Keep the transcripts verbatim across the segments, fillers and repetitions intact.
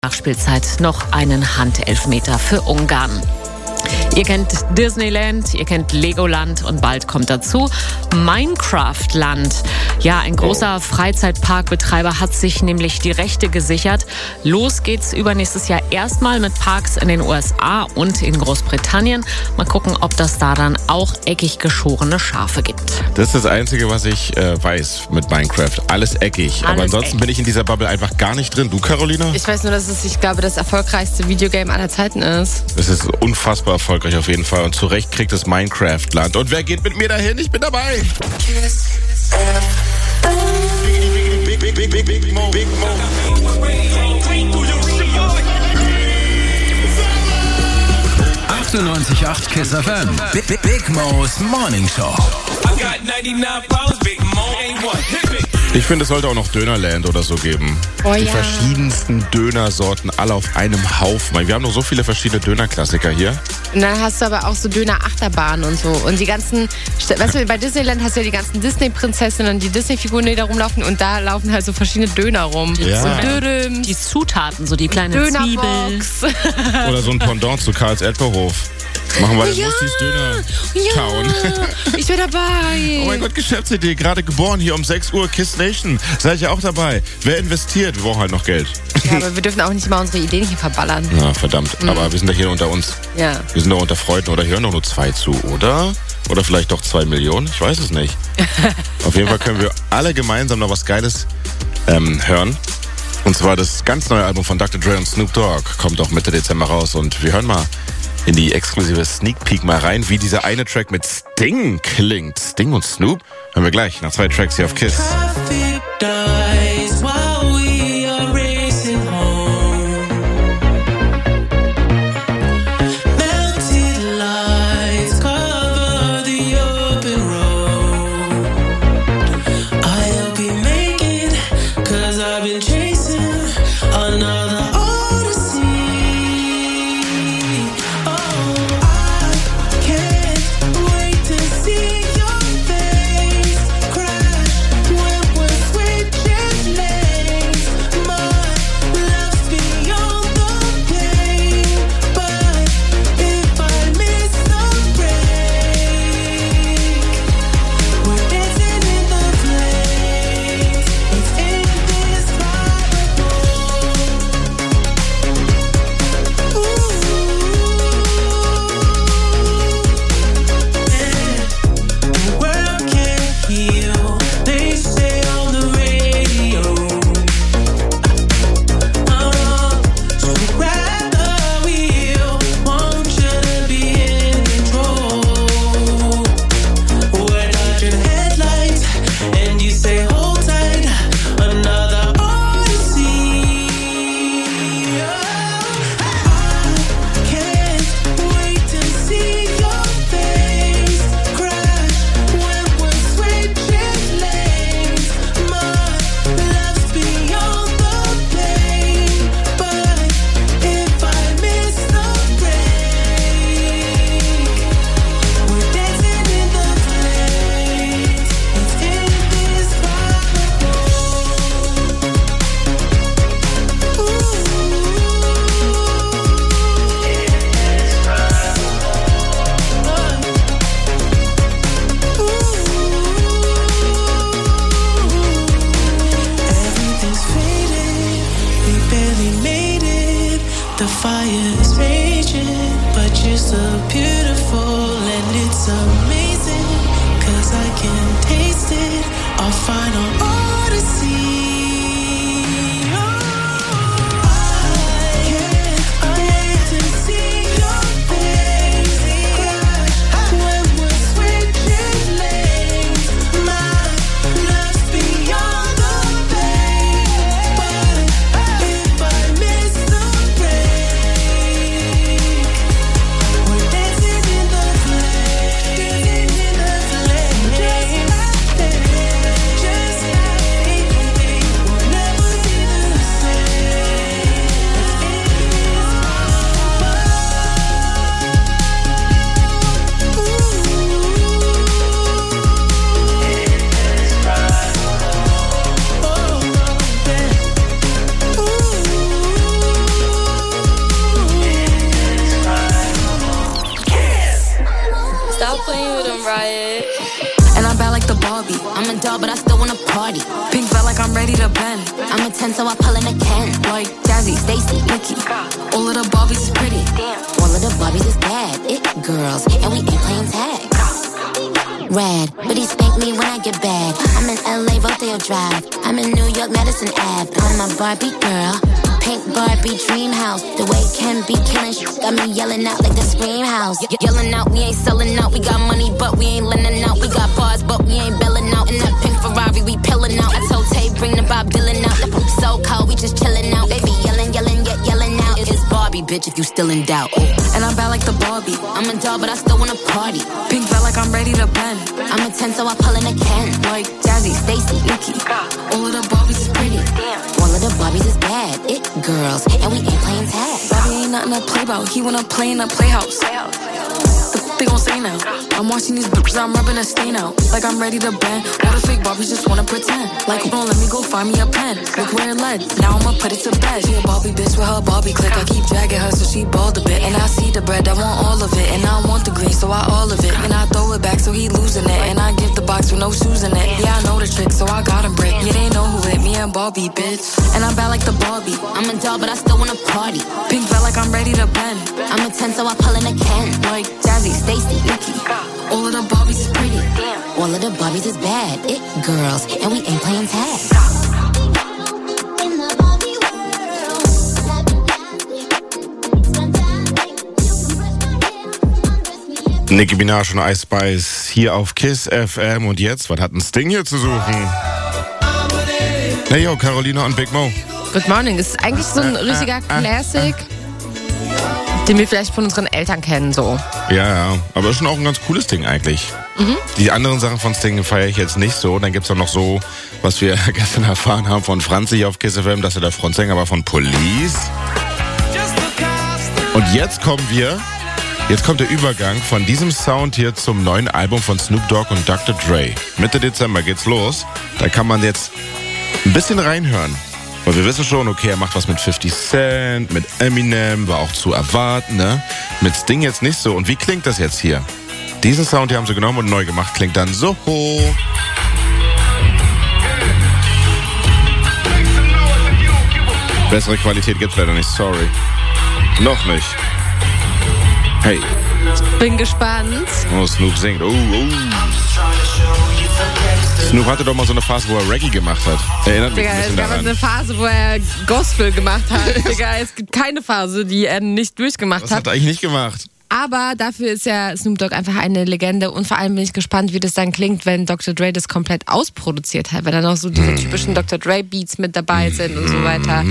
Nachspielzeit noch einen Handelfmeter für Ungarn. Ihr kennt Disneyland, ihr kennt Legoland und bald kommt dazu Minecraft-Land. Ja, ein großer Freizeitparkbetreiber hat sich nämlich die Rechte gesichert. Los geht's übernächstes Jahr erstmal mit Parks in den U S A und in Großbritannien. Mal gucken, ob das da dann auch eckig geschorene Schafe gibt. Das ist das Einzige, was ich äh, weiß mit Minecraft. Alles eckig. Alles Aber ansonsten eckig. bin ich in dieser Bubble einfach gar nicht drin. Du, Carolina? Ich weiß nur, dass es, ich glaube, das erfolgreichste Videogame aller Zeiten ist. Es ist unfassbar erfolgreich auf jeden Fall. Und zu Recht kriegt es Minecraft-Land. Und wer geht mit mir dahin? Ich bin dabei. achtundneunzig Komma acht Kiss F M. Big, Big, Big Mo's Morning Show. Ich finde, es sollte auch noch Dönerland oder so geben. Oh, Die ja. verschiedensten Dönersorten, alle auf einem Haufen. Wir haben noch so viele verschiedene Dönerklassiker hier. Und dann hast du aber auch so Döner-Achterbahnen und so. Und die ganzen, weißt du, bei Disneyland hast du ja die ganzen Disney-Prinzessinnen und die Disney-Figuren, die da rumlaufen. Und da laufen halt so verschiedene Döner rum. Ja. So Dürüm, Die Zutaten, so die kleine Zwiebel. Dönerbox. Oder so ein Pendant zu Karls Erdbeerhof. Machen wir das Ja. Lustis Döner Town. Ja, ich bin dabei. Oh mein Gott, Geschäftsidee, gerade geboren hier um sechs Uhr, Kiss Nation. Seid ihr auch dabei? Wer investiert? Wir brauchen halt noch Geld. Ja, aber wir dürfen auch nicht mal unsere Ideen hier verballern. Na, verdammt. Aber wir sind ja hier unter uns. Ja. Wir sind doch unter Freunden. Oder hören doch nur zwei zu, oder? Oder vielleicht doch zwei Millionen? Ich weiß es nicht. Auf jeden Fall können wir alle gemeinsam noch was Geiles ähm, hören. Und zwar das ganz neue Album von Doktor Dre und Snoop Dogg kommt auch Mitte Dezember raus. Und wir hören mal in die exklusive Sneak Peek mal rein, wie dieser eine Track mit Sting klingt. Sting und Snoop hören wir gleich nach zwei Tracks hier auf Kiss. We're dancing I'm a doll, but I still wanna party. Pink felt like I'm ready to bend. I'm a ten, so I pull in a Ken. Like Jazzy, Stacy, Nikki. All of the Barbies is pretty. All of the Barbies is bad. It girls, and we ain't playing tag. Rad, but he spank me when I get bad. I'm in L A, Rodeo Drive. I'm in New York, Madison Ave. I'm a Barbie girl. Pink Barbie dream house. The way Ken be killing shit got me yelling out like the Scream House. Ye- yelling out, we ain't selling out. We got money, but we ain't lending out. We got bars, but we ain't belling out. In that pink Ferrari, we pillin' out. I told Tay, bring the Bob Dylan out. The poop so cold, we just chillin' out. Baby yelling, yelling, yet yelling out. It's Barbie, bitch, if you still in doubt. Ooh. And I'm bad like the Barbie. I'm a doll, but I still wanna party. Pink felt like I'm ready to bend. I'm a ten, so I pull in a Ken. Like Jazzy, Stacy, Nikki. All of the Barbies is pretty. All of the Barbies is bad. It girls, and we ain't playing tag. Bobby ain't nothing to play about. He wanna play in a playhouse. The they gon' say now? I'm watching these bitches, I'm rubbing a stain out. Like I'm ready to bend. All the fake Barbies just wanna pretend. Like, don't let me go find me a pen. Look where it led. Now I'ma put it to bed. She a Barbie bitch with her Barbie click. I keep dragging her so she bald a bit. And I see the bread, I want all of it. And I want the green, so I all of it. And I throw it back so he losing it. And I give the box with no shoes in it. Yeah, I know the trick, so I got him brick. Yeah, they know who it, me and Barbie, bitch. And I'm bad like the Barbie. I'm a doll, but I still wanna party. Pink felt like I'm ready to bend. I'm a ten, so I pull in a Ken. Like Jazzy, Stacy, Nikki. All of the Barbies is pretty. All of the Barbies is bad. It girls, and we ain't playing tag. Nicki Minaj und Ice Spice hier auf Kiss F M. Und jetzt, was hat ein Sting hier zu suchen? Hey yo, Carolina und Big Mo. Good morning. Es ist eigentlich so ein richtiger Classic, den wir vielleicht von unseren Eltern kennen, so. Ja, ja, aber ist schon auch ein ganz cooles Ding eigentlich. Mhm. Die anderen Sachen von Sting feiere ich jetzt nicht so. Dann gibt's auch noch so, was wir gestern erfahren haben von Franzi hier auf Kiss F M, dass er der Frontsänger war von Police. Und jetzt kommen wir, jetzt kommt der Übergang von diesem Sound hier zum neuen Album von Snoop Dogg und Doktor Dre. Mitte Dezember geht's los. Da kann man jetzt ein bisschen reinhören. Weil wir wissen schon, okay, er macht was mit fifty Cent, mit Eminem, war auch zu erwarten, ne? Mit Sting jetzt nicht so. Und wie klingt das jetzt hier? Diesen Sound, hier haben sie genommen und neu gemacht, klingt dann so hoch. Bessere Qualität gibt's leider nicht, sorry. Noch nicht. Hey. Bin gespannt. Oh, Snoop singt. Oh, oh. Snoop hatte doch mal so eine Phase, wo er Reggae gemacht hat. Erinnert mich Digga, ein bisschen es gab daran. eine Phase, wo er Gospel gemacht hat. Digga, es gibt keine Phase, die er nicht durchgemacht Was hat. hat er eigentlich nicht gemacht? Aber dafür ist ja Snoop Dogg einfach eine Legende. Und vor allem bin ich gespannt, wie das dann klingt, wenn Doktor Dre das komplett ausproduziert hat. Weil dann auch so diese typischen Doktor Dre Beats mit dabei sind und so weiter.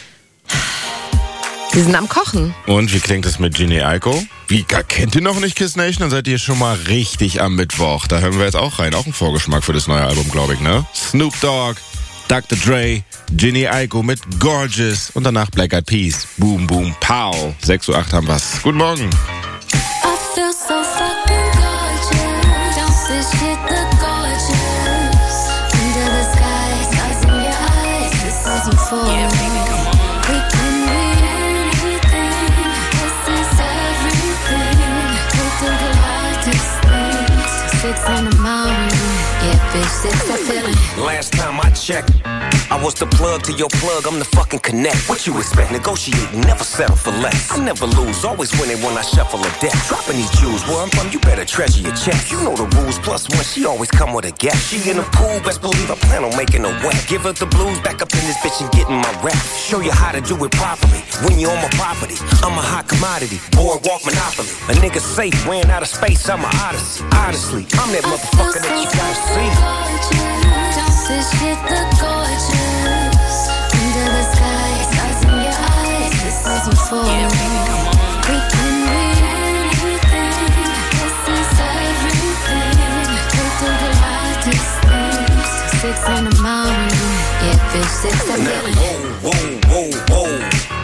Die sind am Kochen. Und wie klingt es mit Jhené Aiko? Wie, kennt ihr noch nicht Kiss Nation? Dann seid ihr schon mal richtig am Mittwoch. Da hören wir jetzt auch rein. Auch ein Vorgeschmack für das neue Album, glaube ich, ne? Snoop Dogg, Doktor Dre, Jhené Aiko mit Gorgeous und danach Black Eyed Peas. Boom, boom, pow. sechs Uhr acht haben wir's. Guten Morgen. I feel so fucking gorgeous. Don't this shit look gorgeous? Under the sky, stars in your eyes. This is euphoria. We can win anything. This is everything. Don't think about these things. Six in the morning. Yeah, bitch, six I feel it. Last time I checked, I was the plug to your plug, I'm the fucking connect. What you expect? Negotiating, never settle for less. I never lose, always winning when I shuffle a deck. Dropping these jewels, where I'm from, you better treasure your check. You know the rules, plus one, she always come with a gap. She in the pool, best believe I plan on making her wet. Give her the blues, back up in this bitch and getting my rap. Show you how to do it properly, when you're on my property. I'm a hot commodity, boardwalk monopoly. A nigga safe, ran out of space, I'm a odyssey. Honestly, I'm that motherfucker that you gotta see. This shit look gorgeous. Under the sky, stars in your eyes. This is euphoria. We can win anything. This is everything. Don't think about these things. Six in the morning. Yeah, bitch, six I feel it. Whoa, whoa, whoa, whoa.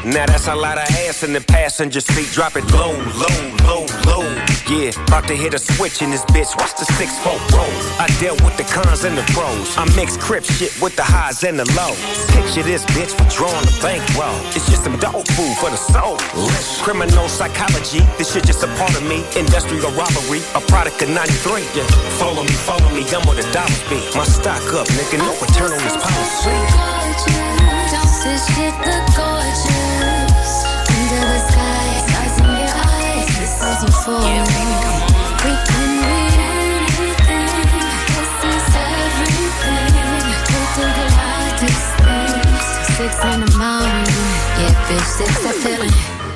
Now that's a lot of ass in the passenger seat. Drop it low, low, low, low. Yeah, about to hit a switch in this bitch. Watch the six four rolls. I dealt with the cons and the pros. I mix crip shit with the highs and the lows. Picture this bitch withdrawing the bankroll. It's just some dog food for the soul. Criminal psychology, this shit just a part of me. Industrial robbery, a product of ninety-three. Yeah, follow me, follow me, I'm where the dollars be. My stock up, nigga, no return on this policy. Don't this shit look gorgeous? Under the sky, stars in your eyes, this is euphoria. We can read anything, this is everything. We do the wildest things, six in the morning. Yeah, bitch, this that feeling.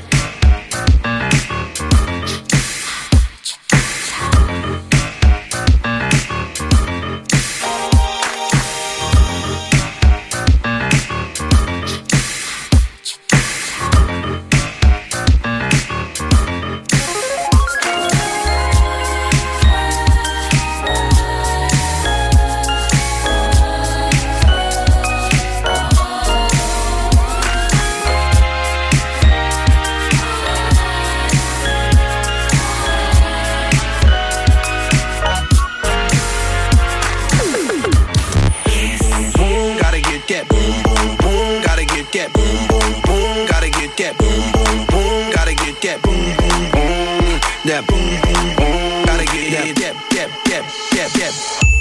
That boom, boom, boom. Gotta get that, yep, yep, yep, yep, yep.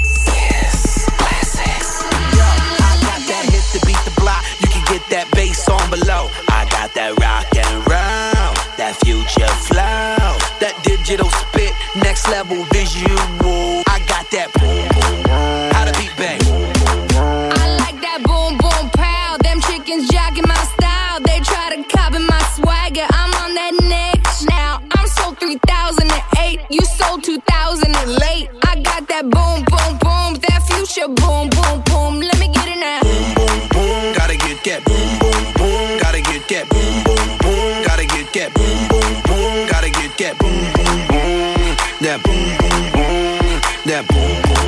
Yes, classics. Yo, I got that hit to beat the block. You can get that bass on below. I got that rock and roll, that future flow, that digital spit, next level visual. I got that boom, boom, boom. How to beat bang. I like that boom, boom, pow. Them chickens jocking my style. They try to copy my swagger. I'm on that next now. three thousand eight, you sold two thousand late. I got that boom, boom, boom, that future boom, boom, boom. Let me get it now. Boom, boom, boom, gotta get that boom, boom, boom, gotta get that boom, boom, boom, gotta get that boom, boom, boom, gotta get that boom, boom, boom, that boom, boom, boom, that boom, boom,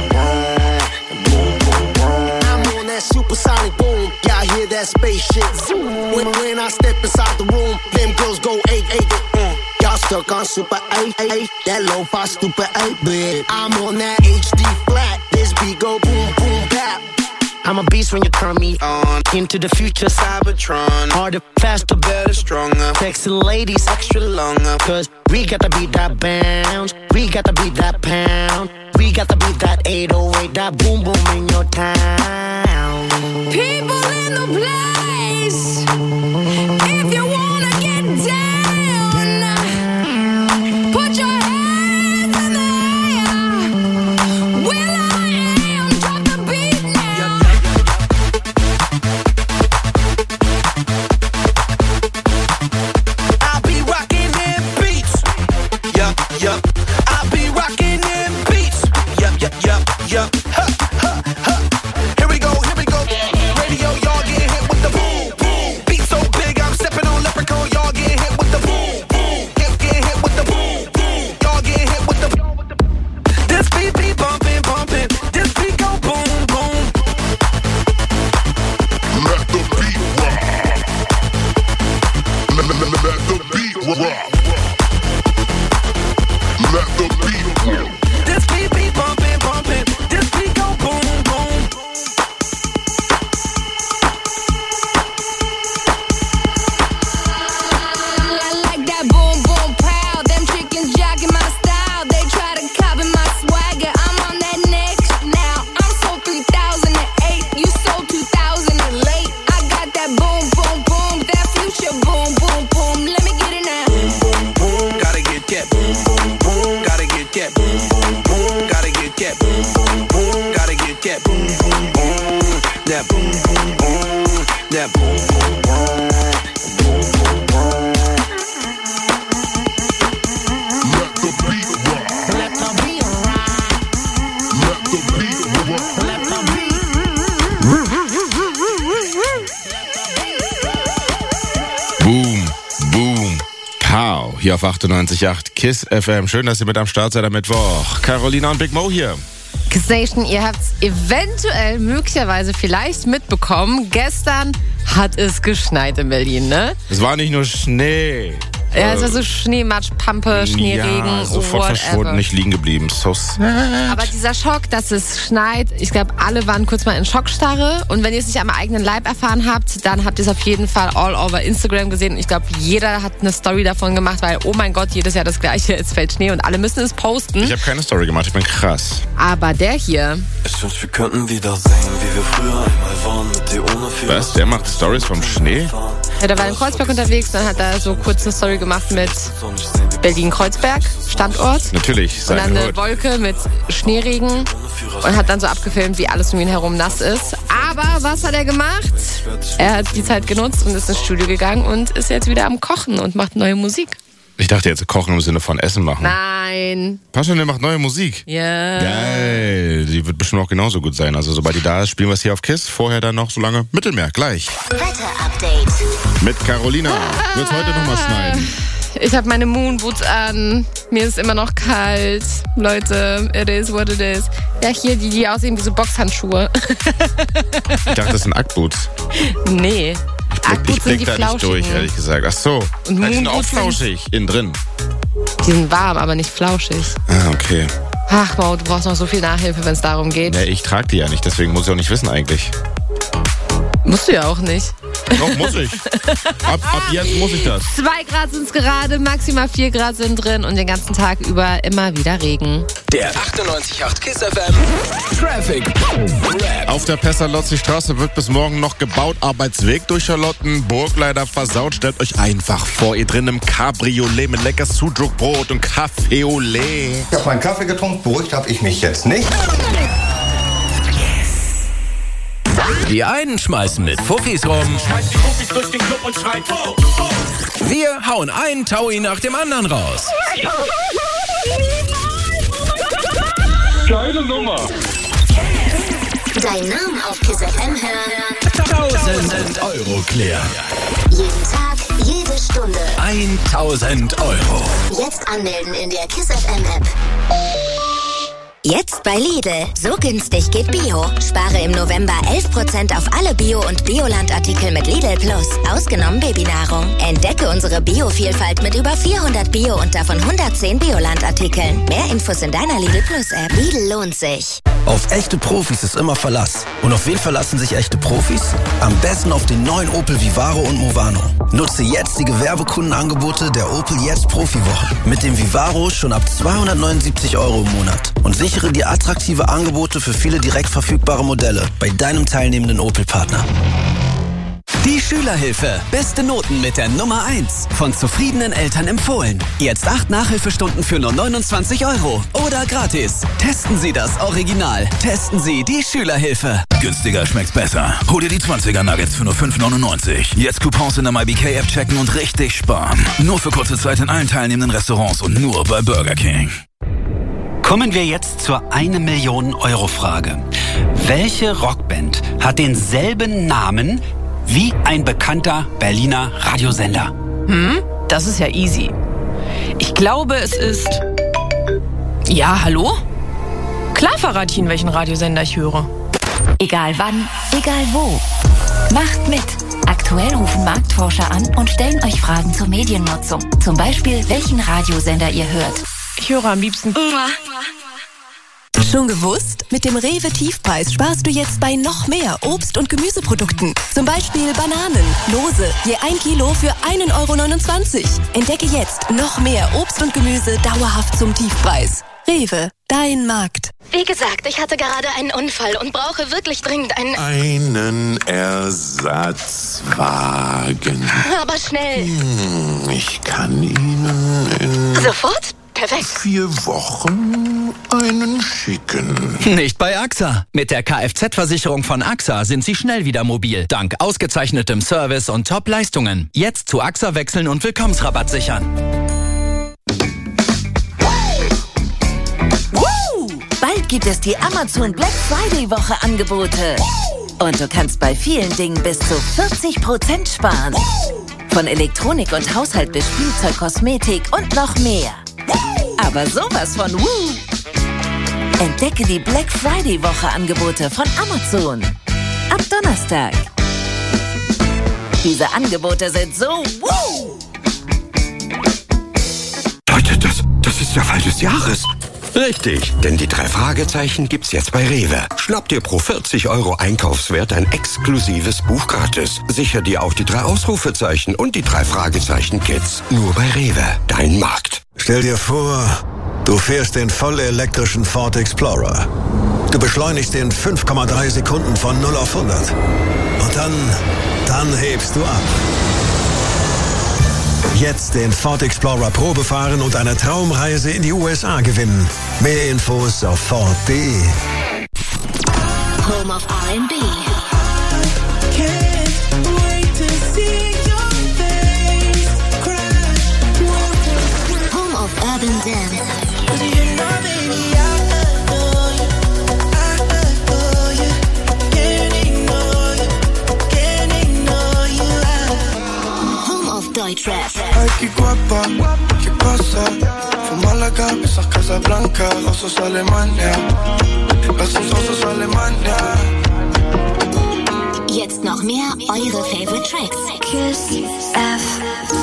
boom, boom, boom. I'm on that supersonic boom, y'all hear that spaceship zoom. When, when I step inside the room, them girls go eight, eight, mm. Y'all stuck on super eight, eight, that lo-fi stupid eight bit. I'm on that H D flat, this beat go boom, boom, bap. I'm a beast when you turn me on. Into the future, Cybertron. Harder, faster, better, stronger. Sexy ladies, extra longer. Cause we got to beat that bounce. We got to beat that pound. We got to beat that eight oh eight, that boom, boom in your town. People in the place, if you wanna get down, put your hands in the air. Will I am, drop the beat now. I'll be rocking them beats. Yup, yup. I'll be rocking them beats. Yup, yup, yup, yup. Ha, ha, ha. Here we go, here we go. Radio, y'all get hit with the boom, boom. Beat so big, I'm stepping on leprechaun. Y'all get hit with the boom, boom. Get, get hit with the boom, boom. Y'all get hit with the. This beat be bumping, bumping. This beat go boom, boom. Let the beat rock. Let, let, let, let the beat rock. Let the beat rock. This beat be bumping, bumping. This beat go boom, boom. I like that boom, boom, pow. Them chickens jocking my style. They try to copy my swagger. I'm on that next now. I'm sold three thousand eight, you sold two thousand late. I got that boom, boom, boom, that future boom, boom, boom. Let me get it now. Boom, boom, boom. Gotta get that boom, boom, boom. Gotta get that boom, boom, boom. Gotta get that boom, boom, boom. Gotta get that boom, boom, boom. That boom, boom, boom. That boom, boom, boom. Boom, boom, boom. Let the beat rock. Let the beat rock. Let the beat rock. Let the beat. Boom, boom, pow. Hier auf achtundneunzig Komma acht KISS F M. Schön, dass ihr mit am Start seid am Mittwoch. Carolina und Big Mo hier. Kiss Nation, ihr habt es eventuell, möglicherweise vielleicht mitbekommen. Gestern hat es geschneit in Berlin, ne? Es war nicht nur Schnee. Ja, es war so Schneematsch, Pampe, Schneeregen, ja, sofort whatever. verschwunden, nicht liegen geblieben. So sad. Aber dieser Schock, dass es schneit, ich glaube, alle waren kurz mal in Schockstarre. Und wenn ihr es nicht am eigenen Leib erfahren habt, dann habt ihr es auf jeden Fall all over Instagram gesehen. Und ich glaube, jeder hat eine Story davon gemacht, weil, oh mein Gott, jedes Jahr das Gleiche, es fällt Schnee und alle müssen es posten. Ich habe keine Story gemacht, ich bin krass. Aber der hier... Ich wünsch, wir könnten wieder sehen, wie wir früher einmal waren, mit dir ohne viel... Was, der macht Stories vom Schnee? Ja, der war in Kreuzberg unterwegs, dann hat er so kurz eine Story gemacht mit Berlin-Kreuzberg, Standort. Natürlich, Und seine dann eine Hood. Wolke mit Schneeregen und hat dann so abgefilmt, wie alles um ihn herum nass ist. Aber was hat er gemacht? Er hat die Zeit genutzt und ist ins Studio gegangen und ist jetzt wieder am Kochen und macht neue Musik. Ich dachte jetzt kochen im Sinne von Essen machen. Nein. Pascha, der macht neue Musik. Ja. Geil. Die wird bestimmt auch genauso gut sein. Also sobald die da ist, spielen wir es hier auf KISS. Vorher dann noch so lange Mittelmeer. Gleich. Wetter-Update. Mit Carolina. Wird heute nochmal schneiden. Ich habe meine Moonboots an. Mir ist immer noch kalt. Leute, it is what it is. Ja, hier, die, die aussehen wie so Boxhandschuhe. Ich dachte, das sind Ackboots. Nee. Ich blick, ich Ackboots sind die blick da nicht durch, flauschigen. ehrlich gesagt. Ach so. Und Ja, die sind auch Moonboots sind- flauschig. Innen drin. Die sind warm, aber nicht flauschig. Ah, okay. Ach, Mau, du brauchst noch so viel Nachhilfe, wenn es darum geht. Ja, ich trage die ja nicht, deswegen muss ich auch nicht wissen eigentlich. Musst du ja auch nicht. Doch, muss ich. Ab, ab jetzt muss ich das. Zwei Grad sind es gerade, maximal vier Grad sind drin und den ganzen Tag über immer wieder Regen. Der achtundneunzig Komma acht KISS F M Traffic Rap. Auf der Pestalozzi-Straße wird bis morgen noch gebaut. Arbeitsweg durch Charlottenburg leider versaut. Stellt euch einfach vor, ihr drin im Cabriolet mit lecker Sudruk-Brot und Kaffee au lait. Ich habe meinen Kaffee getrunken, beruhigt habe ich mich jetzt nicht. Die einen schmeißen mit Fuffis rum. Wir hauen einen Taui nach dem anderen raus. Geile Nummer. Dein Name auf Kiss F M hören. Tausend Euro klären. Jeden Tag, jede Stunde. Eintausend Euro. Jetzt anmelden in der Kiss F M App. Jetzt bei Lidl. So günstig geht Bio. Spare im November elf Prozent auf alle Bio- und Bioland-Artikel mit Lidl Plus. Ausgenommen Babynahrung. Entdecke unsere Bio-Vielfalt mit über vierhundert Bio- und davon hundertzehn Bioland-Artikeln. Mehr Infos in deiner Lidl Plus-App. Lidl lohnt sich. Auf echte Profis ist immer Verlass. Und auf wen verlassen sich echte Profis? Am besten auf den neuen Opel Vivaro und Movano. Nutze jetzt die Gewerbekundenangebote der Opel Jetzt Profiwoche. Mit dem Vivaro schon ab zweihundertneunundsiebzig Euro im Monat. Und sichere dir attraktive Angebote für viele direkt verfügbare Modelle bei deinem teilnehmenden Opel-Partner. Die Schülerhilfe. Beste Noten mit der Nummer eins. Von zufriedenen Eltern empfohlen. Jetzt acht Nachhilfestunden für nur neunundzwanzig Euro. Oder gratis. Testen Sie das Original. Testen Sie die Schülerhilfe. Günstiger schmeckt's besser. Hol dir die zwanziger Nuggets für nur fünf neunundneunzig. Jetzt Coupons in der MyBK-App checken und richtig sparen. Nur für kurze Zeit in allen teilnehmenden Restaurants und nur bei Burger King. Kommen wir jetzt zur eine Million Euro Frage. Welche Rockband hat denselben Namen wie ein bekannter Berliner Radiosender? Hm, das ist ja easy. Ich glaube, es ist... Ja, hallo? Klar verrate ich Ihnen, welchen Radiosender ich höre. Egal wann, egal wo. Macht mit. Aktuell rufen Marktforscher an und stellen euch Fragen zur Mediennutzung. Zum Beispiel, welchen Radiosender ihr hört. Ich höre am liebsten... Schon gewusst? Mit dem Rewe Tiefpreis sparst du jetzt bei noch mehr Obst- und Gemüseprodukten. Zum Beispiel Bananen, lose, je ein Kilo für einen Euro neunundzwanzig. Entdecke jetzt noch mehr Obst und Gemüse dauerhaft zum Tiefpreis. Rewe, dein Markt. Wie gesagt, ich hatte gerade einen Unfall und brauche wirklich dringend einen... Einen Ersatzwagen. Aber schnell. Hm, ich kann Ihnen in... Sofort? Perfekt. Vier Wochen einen schicken. Nicht bei AXA. Mit der Kfz-Versicherung von AXA sind Sie schnell wieder mobil. Dank ausgezeichnetem Service und Top-Leistungen. Jetzt zu AXA wechseln und Willkommensrabatt sichern. Bald gibt es die Amazon Black Friday Woche Angebote. Und du kannst bei vielen Dingen bis zu vierzig Prozent sparen. Von Elektronik und Haushalt bis Spielzeug, Kosmetik und noch mehr. Aber sowas von Woo! Entdecke die Black Friday Woche Angebote von Amazon. Ab Donnerstag. Diese Angebote sind so wow! Leute, das, das ist der Fall des Jahres. Richtig, denn die drei Fragezeichen gibt's jetzt bei Rewe. Schnapp dir pro vierzig Euro Einkaufswert ein exklusives Buch gratis. Sicher dir auch die drei Ausrufezeichen und die drei Fragezeichen-Kits. Nur bei Rewe, dein Markt. Stell dir vor, du fährst den vollelektrischen Ford Explorer. Du beschleunigst in fünf Komma drei Sekunden von null auf hundert. Und dann, dann hebst du ab. Jetzt den Ford Explorer Probe fahren und eine Traumreise in die U S A gewinnen. Mehr Infos auf Ford punkt de. Home of R and B. Home of Urban Dance. Deutschrap. Ay, qué guapa, ¿qué pasa? Von Malaga bis nach Casablanca, raus aus Alemania. Lass uns raus aus Alemania. Jetzt noch mehr eure Favorite Tracks. Kiss F.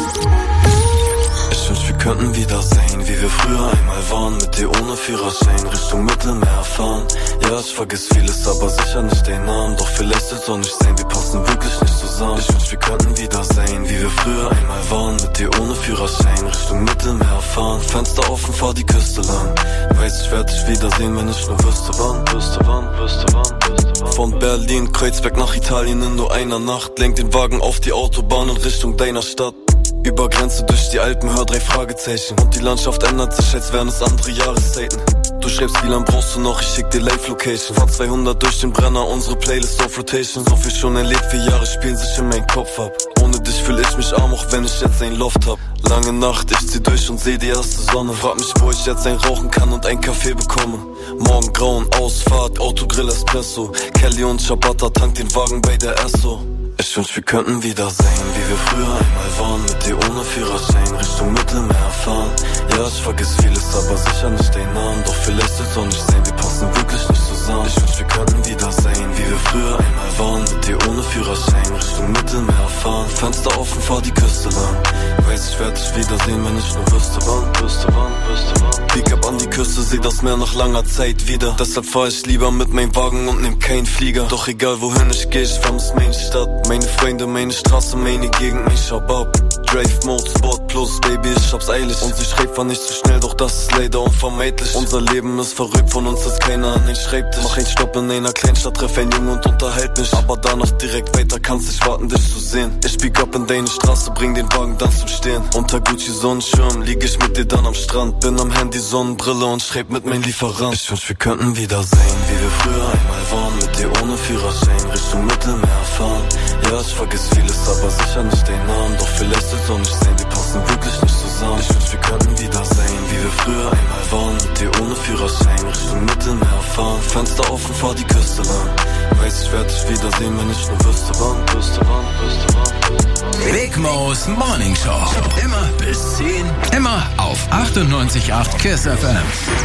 Ich wünsch, wir könnten wiedersehen, wie wir früher einmal waren. Mit dir ohne Führerschein, Richtung Mittelmeer fahren. Ja, ich vergiss vieles, aber sicher nicht den Namen. Doch vielleicht jetzt auch nicht sehen, wir passen wirklich nicht zusammen. Ich wünsch, wir könnten wiedersehen, wie wir früher einmal waren. Mit dir ohne Führerschein, Richtung Mittelmeer fahren. Fenster offen, fahr die Küste lang. Weiß, ich werd dich wiedersehen, wenn ich nur wüsste wann. Wüsste wann, wüsste wann, wüsste wann. Von Berlin, Kreuzberg nach Italien in nur einer Nacht. Lenk den Wagen auf die Autobahn in Richtung deiner Stadt. Über Grenze durch die Alpen, hör drei Fragezeichen. Und die Landschaft ändert sich, als wären es andere Jahreszeiten. Du schreibst, wie lang brauchst du noch, ich schick dir Live-Location. Fahr zweihundert durch den Brenner, unsere Playlist auf Rotation. So viel schon erlebt, vier Jahre spielen sich in meinen Kopf ab. Ohne dich fühl ich mich arm, auch wenn ich jetzt ein Loft hab. Lange Nacht, ich zieh durch und seh die erste Sonne. Frag mich, wo ich jetzt ein Rauchen kann und ein Kaffee bekomme. Morgen grauen, Ausfahrt, Autogrill, Espresso. Kelly und Ciabatta, tank den Wagen bei der Esso. Ich wünsch, wir könnten wiedersehen, wie wir früher einmal waren. Mit dir ohne Führerschein, Richtung Mittelmeer fahren. Ja, ich vergiss vieles, aber sicher nicht den Namen. Doch vielleicht jetzt auch nicht sehen, wir passen wirklich nicht zusammen. Ich wünsch, wir könnten wiedersehen, wie wir früher einmal waren. Mit dir ohne Führerschein, Richtung Mittelmeer fahren. Fenster offen, fahr die Küste lang. Weiß, ich werd dich wiedersehen, wenn ich nur wüsste wann, wüsste wann, wüsste wann. Pick up an die Küste, seh das Meer nach langer Zeit wieder. Deshalb fahr ich lieber mit meinem Wagen und nehm keinen Flieger. Doch egal wohin ich geh, ich vermiss meine Stadt. Meine Freunde, meine Straße, meine Gegend, ich hab ab. Drive Mode, Sport Plus, Baby, ich hab's eilig. Und sie schreibt, fahr nicht zu schnell, doch das ist leider unvermeidlich. Unser Leben ist verrückt, von uns ist keiner an den Schreibtisch. Mach einen Stopp in einer Kleinstadt, treff einen Jungen und unterhalt mich. Aber danach direkt weiter, kannst nicht warten, dich zu sehen. Ich bieg up in deine Straße, bring den Wagen dann zum Stehen. Unter Gucci Sonnenschirm, lieg ich mit dir dann am Strand. Bin am Handy, Sonnenbrille und schreib mit meinem Lieferant. Ich wünsch, wir könnten wiedersehen, wie wir früher einmal waren. Mit dir ohne Führerschein, Richtung Mittelmeer fahren. Ja, ich vergiss vieles, aber sicher nicht den Namen. Doch vielleicht jetzt auch nicht sehen, wir passen wirklich nicht zusammen. Ich wünsch, wir könnten wiedersehen, wie wir früher einmal waren. Mit dir ohne Führerschein, Richtung Mittelmeer fahren. Fenster offen, fahr die Küste lang. Weiß, ich werd dich wiedersehen, wenn ich nur wüsste wann, wüsste wann, wüsste wann. Big Mo's Morning Show. Immer bis zehn. Immer auf achtundneunzig Komma acht Kiss F M.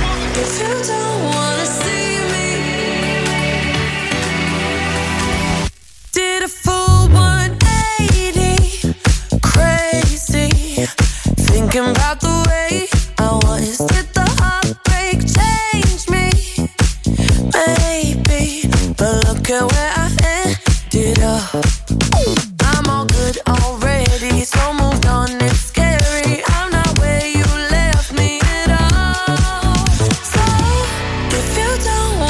Did a full one eighty, crazy, thinking about the way I was. Did the heartbreak change me? Maybe, but look at where I ended up. I'm all good already, so moved on, it's scary. I'm not where you left me at all. So, if you don't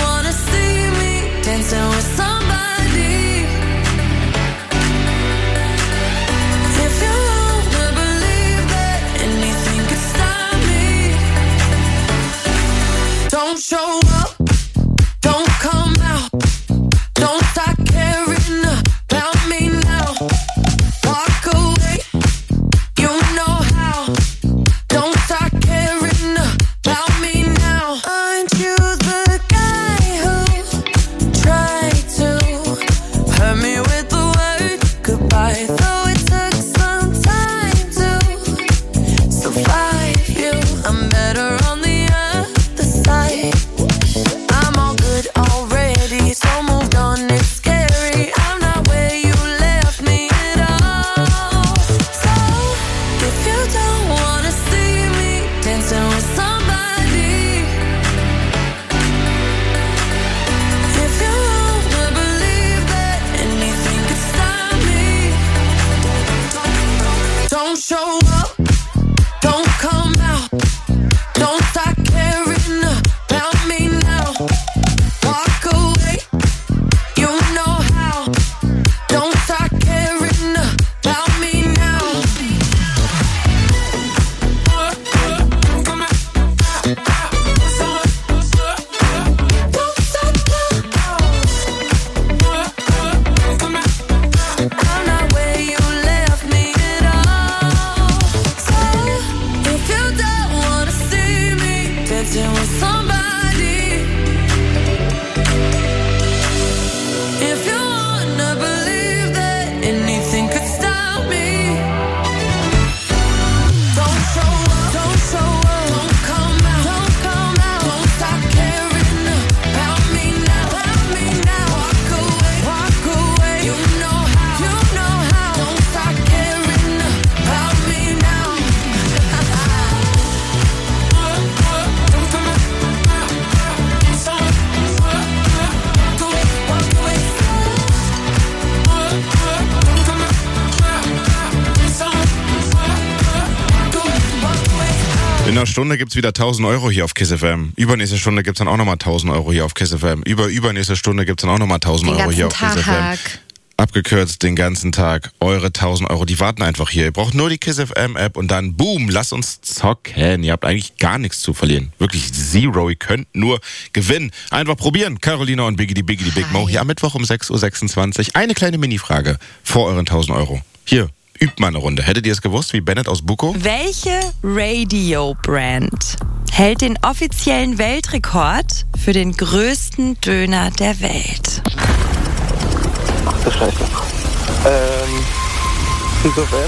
In einer Stunde gibt's wieder tausend Euro hier auf Kiss F M. Übernächste Stunde gibt's dann auch nochmal tausend Euro hier auf Kiss F M. Über übernächste Stunde gibt's dann auch nochmal tausend Euro hier auf Kiss F M. Abgekürzt den ganzen Tag. Eure tausend Euro, die warten einfach hier. Ihr braucht nur die Kiss F M App und dann boom, lasst uns zocken. Ihr habt eigentlich gar nichts zu verlieren. Wirklich zero. Ihr könnt nur gewinnen. Einfach probieren. Carolina und Biggie, die Biggie, die Big Mo. Hier am Mittwoch um sechs Uhr sechsundzwanzig. Eine kleine Mini-Frage vor euren tausend Euro. Hier, übt mal eine Runde. Hättet ihr es gewusst, wie Bennett aus Buko? Welche Radio-Brand hält den offiziellen Weltrekord für den größten Döner der Welt? Ach du Scheiße. Ähm, Kiss F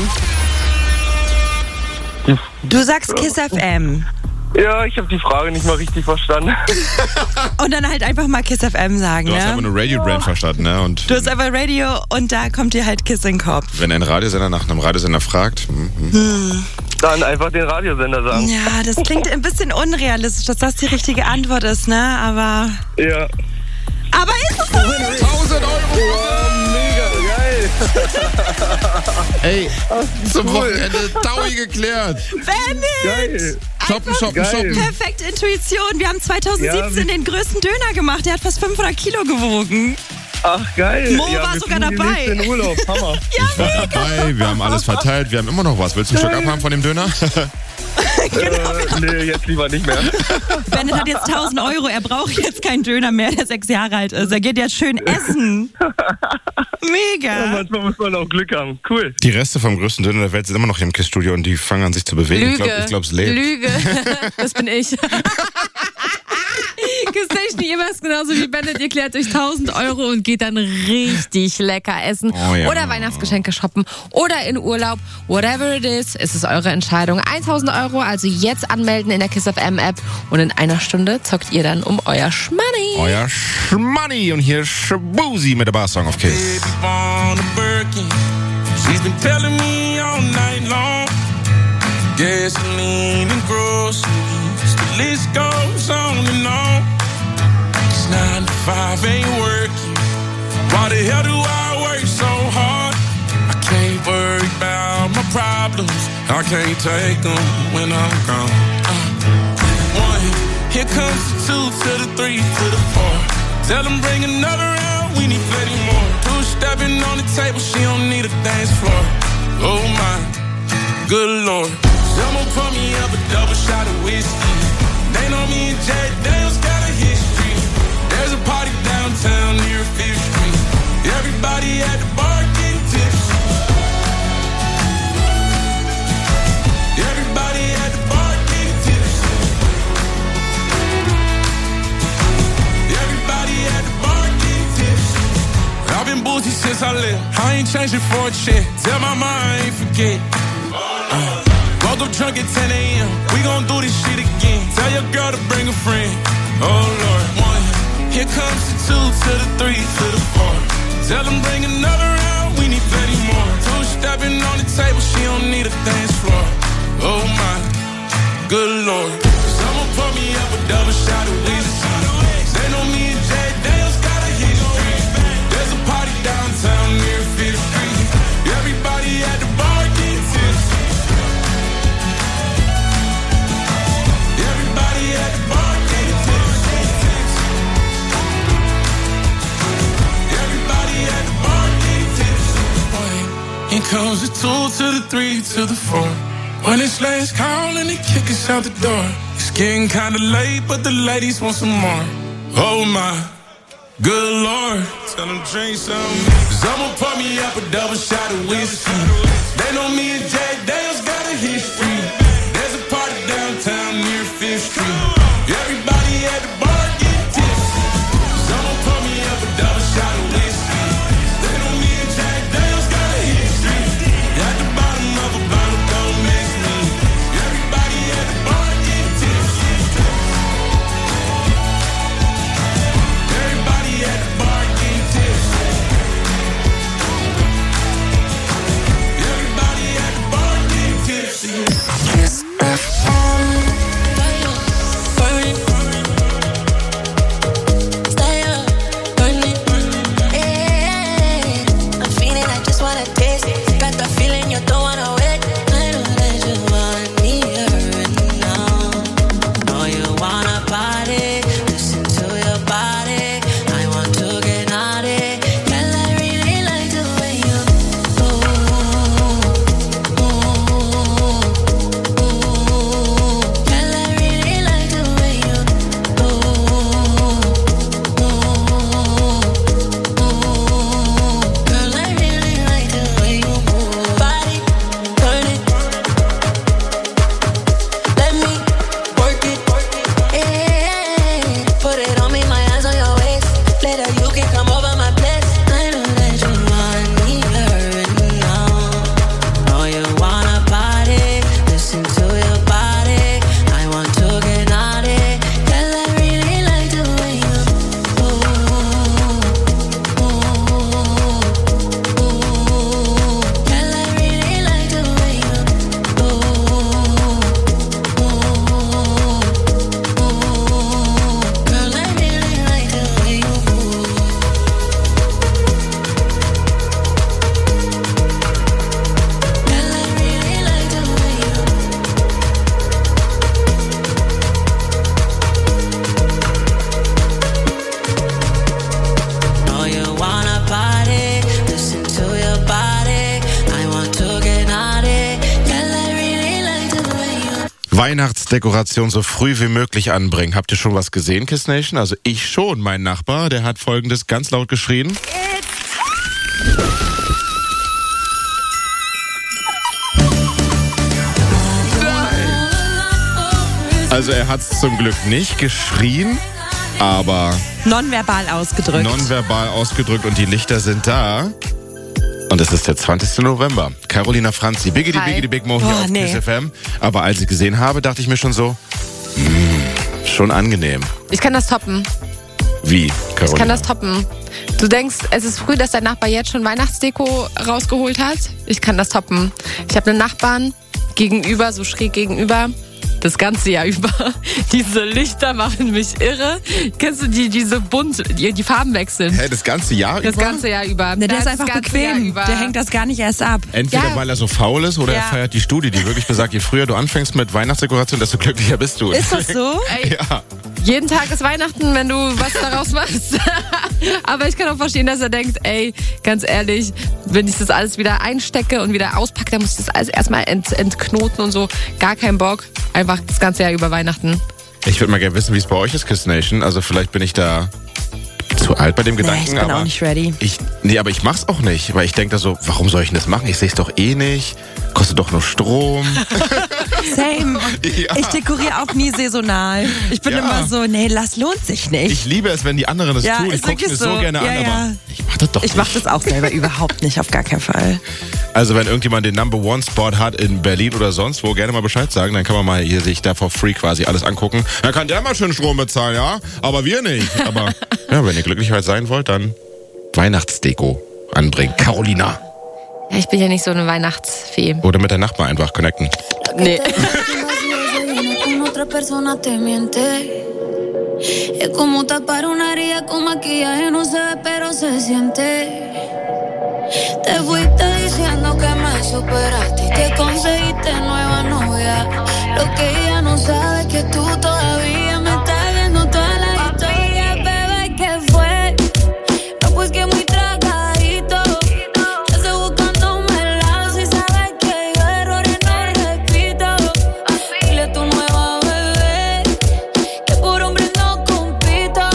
M? Du sagst Kiss F M. Ja, ich habe die Frage nicht mal richtig verstanden. Und dann halt einfach mal Kiss F M sagen, Du ne? hast einfach nur Radio-Brand verstanden, ne? Und Du hast einfach Radio und da kommt dir halt Kiss in den Kopf. wenn ein Radiosender nach einem Radiosender fragt, hm, hm. Hm. Dann einfach den Radiosender sagen. Ja, das klingt ein bisschen unrealistisch, dass das die richtige Antwort ist, ne? Aber... Ja. Aber ist es so? tausend Euro! Oh, mega geil! Ey, zum Wochenende Taui geklärt. Bennett! Geil! Shoppen, shoppen, shoppen. Perfekte Intuition. Wir haben zweitausendsiebzehn Ja, den größten Döner gemacht. Der hat fast fünfhundert Kilo gewogen. Ach, geil! Mo ja, war wir sogar fliegen dabei. demnächst in Urlaub. Hammer! Ich war dabei, wir haben alles verteilt, wir haben immer noch was. Willst du ein Stück abhaben von dem Döner? Genau. Äh, nee, jetzt lieber nicht mehr. Bennett hat jetzt tausend Euro. Er braucht jetzt keinen Döner mehr, der sechs Jahre alt ist. Er geht jetzt schön essen. Mega. Ja, manchmal muss man auch Glück haben. Cool. Die Reste vom größten Döner der Welt sind immer noch hier im Kiss-Studio und die fangen an sich zu bewegen. Lüge. Ich glaube, ich glaub, es lebt. Lüge. Das bin ich. Kiss-Station jeweils genauso wie Bennett. Ihr klärt euch tausend Euro und geht dann richtig lecker essen. Oh ja. Oder Weihnachtsgeschenke shoppen. Oder in Urlaub. Whatever it is, es ist eure Entscheidung. tausend Euro, also jetzt anmelden in der Kiss F M App. Und in einer Stunde zockt ihr dann um euer Schmoney. Euer Schmoney. Und hier Shabuzi mit der Bar-Song auf Kiss. She's been telling me all night long. Gasoline and groceries, the list goes on and on. It's nine to five ain't working. Why the hell do I work so hard? I can't worry about my problems. I can't take them when I'm gone. Uh, one, here comes the two to the three to the four. Tell them bring another round, we need plenty more. Two stepping on the table, she don't need a dance floor. Oh my, good lord. Someone pour me up a double shot of whiskey. They know me and Jack Daniels got a history. There's a party downtown near Fifth Street. Everybody at the bar getting tipsy. Everybody at the bar getting tipsy. Everybody at the bar getting tipsy. I've been boozy since I left. I ain't changing for a check. Tell my mom I ain't forget. Uh. Woke up drunk at ten a.m. We gon' do this shit again. Tell your girl to bring a friend. Oh Lord. One, here comes the two to the three to the four. Tell them bring another round. We need plenty more. Two stepping on the table. She don't need a dance floor. Oh my, good lord. Someone pour me up a double shot of whiskey. They know me and Jack Daniels got a history. There's a party downtown near Fifth Street. Everybody at the bar getting tipsy. Here comes the two to the three to the four. When it's last call and they kick us out the door. It's getting kinda late, but the ladies want some more. Oh my, good lord. Tell them drink some. Someone pour me up a double shot of whiskey. They know me and Jack Daniels got a history. There's a party downtown near Fifth Street. Everybody at the bar getting tipsy. Someone pour me up a double shot of whiskey. They know me and Jack Daniels got a history. At the bottom of a bottle, don't miss me. Everybody at the bar getting tipsy. Everybody at the bar getting tipsy. Everybody at the bar getting tipsy. Weihnachtsdekoration so früh wie möglich anbringen. Habt ihr schon was gesehen, Kiss Nation? Also ich schon. Mein Nachbar, der hat Folgendes ganz laut geschrien. Also er hat es zum Glück nicht geschrien, aber nonverbal ausgedrückt. Nonverbal ausgedrückt und die Lichter sind da. Und es ist der zwanzigste November. Carolina Franzi, Biggity Biggity Big Mo hier Oh, auf nee. Kiss F M. Aber als ich gesehen habe, dachte ich mir schon so, mh, schon angenehm. Ich kann das toppen. Wie, Carolina? Ich kann das toppen. Du denkst, es ist früh, dass dein Nachbar jetzt schon Weihnachtsdeko rausgeholt hat? Ich kann das toppen. Ich habe einen Nachbarn gegenüber, so schräg gegenüber, das ganze Jahr über. Diese Lichter machen mich irre. Kennst du die, diese bunt, die, die Farben wechseln? Hä, das ganze Jahr Das über? ganze Jahr über. Ne, der Das ist einfach ganze Jahr bequem. über. Der hängt das gar nicht erst ab. Entweder Ja. weil er so faul ist oder Ja. er feiert die Studie, die wirklich besagt, je früher du anfängst mit Weihnachtsdekoration, desto glücklicher bist du. Ist das so? Ey, Ja. jeden Tag ist Weihnachten, wenn du was daraus machst. Aber ich kann auch verstehen, dass er denkt, ey, ganz ehrlich, wenn ich das alles wieder einstecke und wieder auspacke, dann muss ich das alles erstmal ent, entknoten und so. Gar keinen Bock. Einfach das ganze Jahr über Weihnachten. Ich würde mal gerne wissen, wie es bei euch ist, Kiss Nation. Also vielleicht bin ich da zu alt bei dem Gedanken. Nee, ich bin aber auch nicht ready. Ich, nee, aber ich mach's auch nicht, weil ich denke da so, warum soll ich denn das machen? Ich sehe es doch eh nicht. Kostet doch nur Strom. Same. Ja. Ich dekoriere auch nie saisonal. Ich bin Ja. immer so, nee, das lohnt sich nicht. Ich liebe es, wenn die anderen das ja, tun. Ich ist gucke mir wirklich so, so gerne ja, an, ja. aber ich mach das doch Ich nicht. mache das auch selber überhaupt nicht, auf gar keinen Fall. Also wenn irgendjemand den Number One Spot hat in Berlin oder sonst wo, gerne mal Bescheid sagen. Dann kann man mal hier sich da for free quasi alles angucken. Dann kann der mal schön Strom bezahlen, ja? Aber wir nicht. Aber ja, wenn ihr glücklich halt sein wollt, dann Weihnachtsdeko anbringen. Carolina. Ja, ich bin ja nicht so eine Weihnachtsfee. Oder mit der Nachbar einfach connecten. Nee. Con otra persona te miente. Es como tapar una herida con maquillaje, no se ve, pero se siente. Te fuiste diciendo que me superaste y te conseguiste nueva novia. Lo que ella no sabe es que tú todavía me estás viendo toda la historia, bebé. ¿Qué fue? No, pues que muy tragadito. Yo estoy buscándome el lado si sabes que yo errores no repito. Dile a tu nueva bebé que por hombre no compito.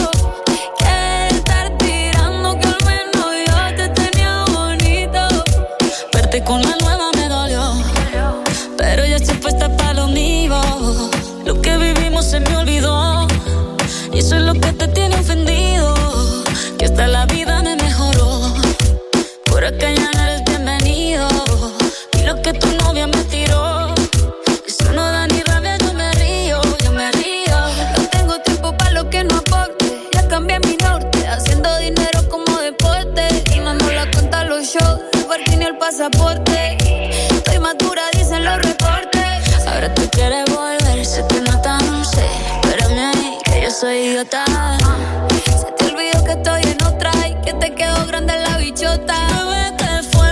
Que estar tirando que al menos yo te tenía bonito. Verte con la nueva me dolió, pero ya estoy puesta para lo mío. Lo que vivimos se me olvidó y eso es lo que te tiene ofendido. Que hasta la vida me mejoró. Por acá ya no eres bienvenido. Y lo que tu novia me tiró, eso no da ni rabia, yo me río, yo me río. No tengo tiempo para lo que no aporte. Ya cambié mi norte, haciendo dinero como deporte. Y no nos la cuenta los shows, el parking ni el pasaporte. Estoy madura, dicen los reportes. Ahora tú quieres volver, sé que no tan sé. Espérame ahí, que yo soy idiota. Se te olvidó que estoy en otra y que te quedó grande la bichota. Bebé, ¿qué fue?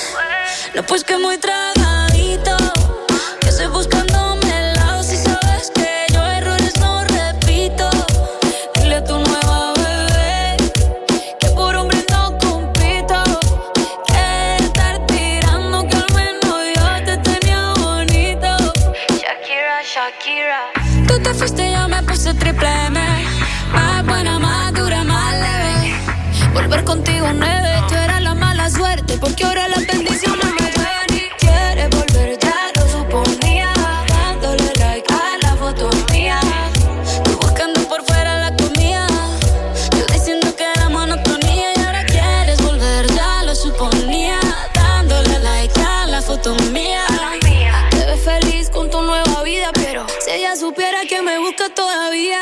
No, pues que muy tragadito. Que estoy buscándome el lado si sabes que yo errores no repito. Dile a tu nueva bebé que por hombre no compito. Que estar tirando que al menos yo te tenía bonito. Shakira, Shakira. Tú te fuiste y yo me puse triple M. Más buena, más dura, más leve. Volver contigo nueve. Tú eras la mala suerte porque ahora las bendiciones me llueven. Y quieres volver, ya lo suponía. Dándole like a la foto mía. Tú buscando por fuera la comida. Yo diciendo que era monotonía. Y ahora quieres volver, ya lo suponía. Dándole like a la foto mía. Te ves feliz con tu nueva vida, pero si ella supiera que me busca todavía.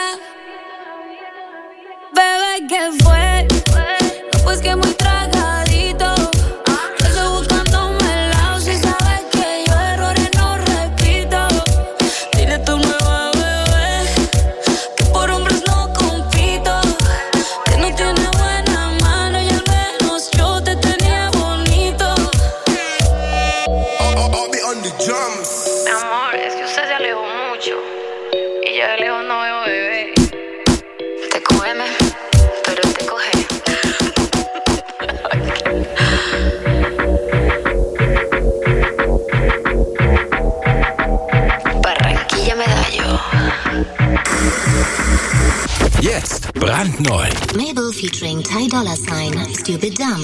Bebé, ¿qué fue? No, pues que muy tragadito. Yo estoy buscándome el lado si sabes que yo errores no repito. Dile a tu nueva bebé que por hombres no compito. Que no tiene buena mano y al menos yo te tenía bonito. Mi amor, es que usted se alejó mucho y yo de lejos no veo bebé. Te cógeme, pero te coge. Barranquilla me Jetzt brandneu. Mabel featuring Ty Dolla Sign, Stupid Dumb.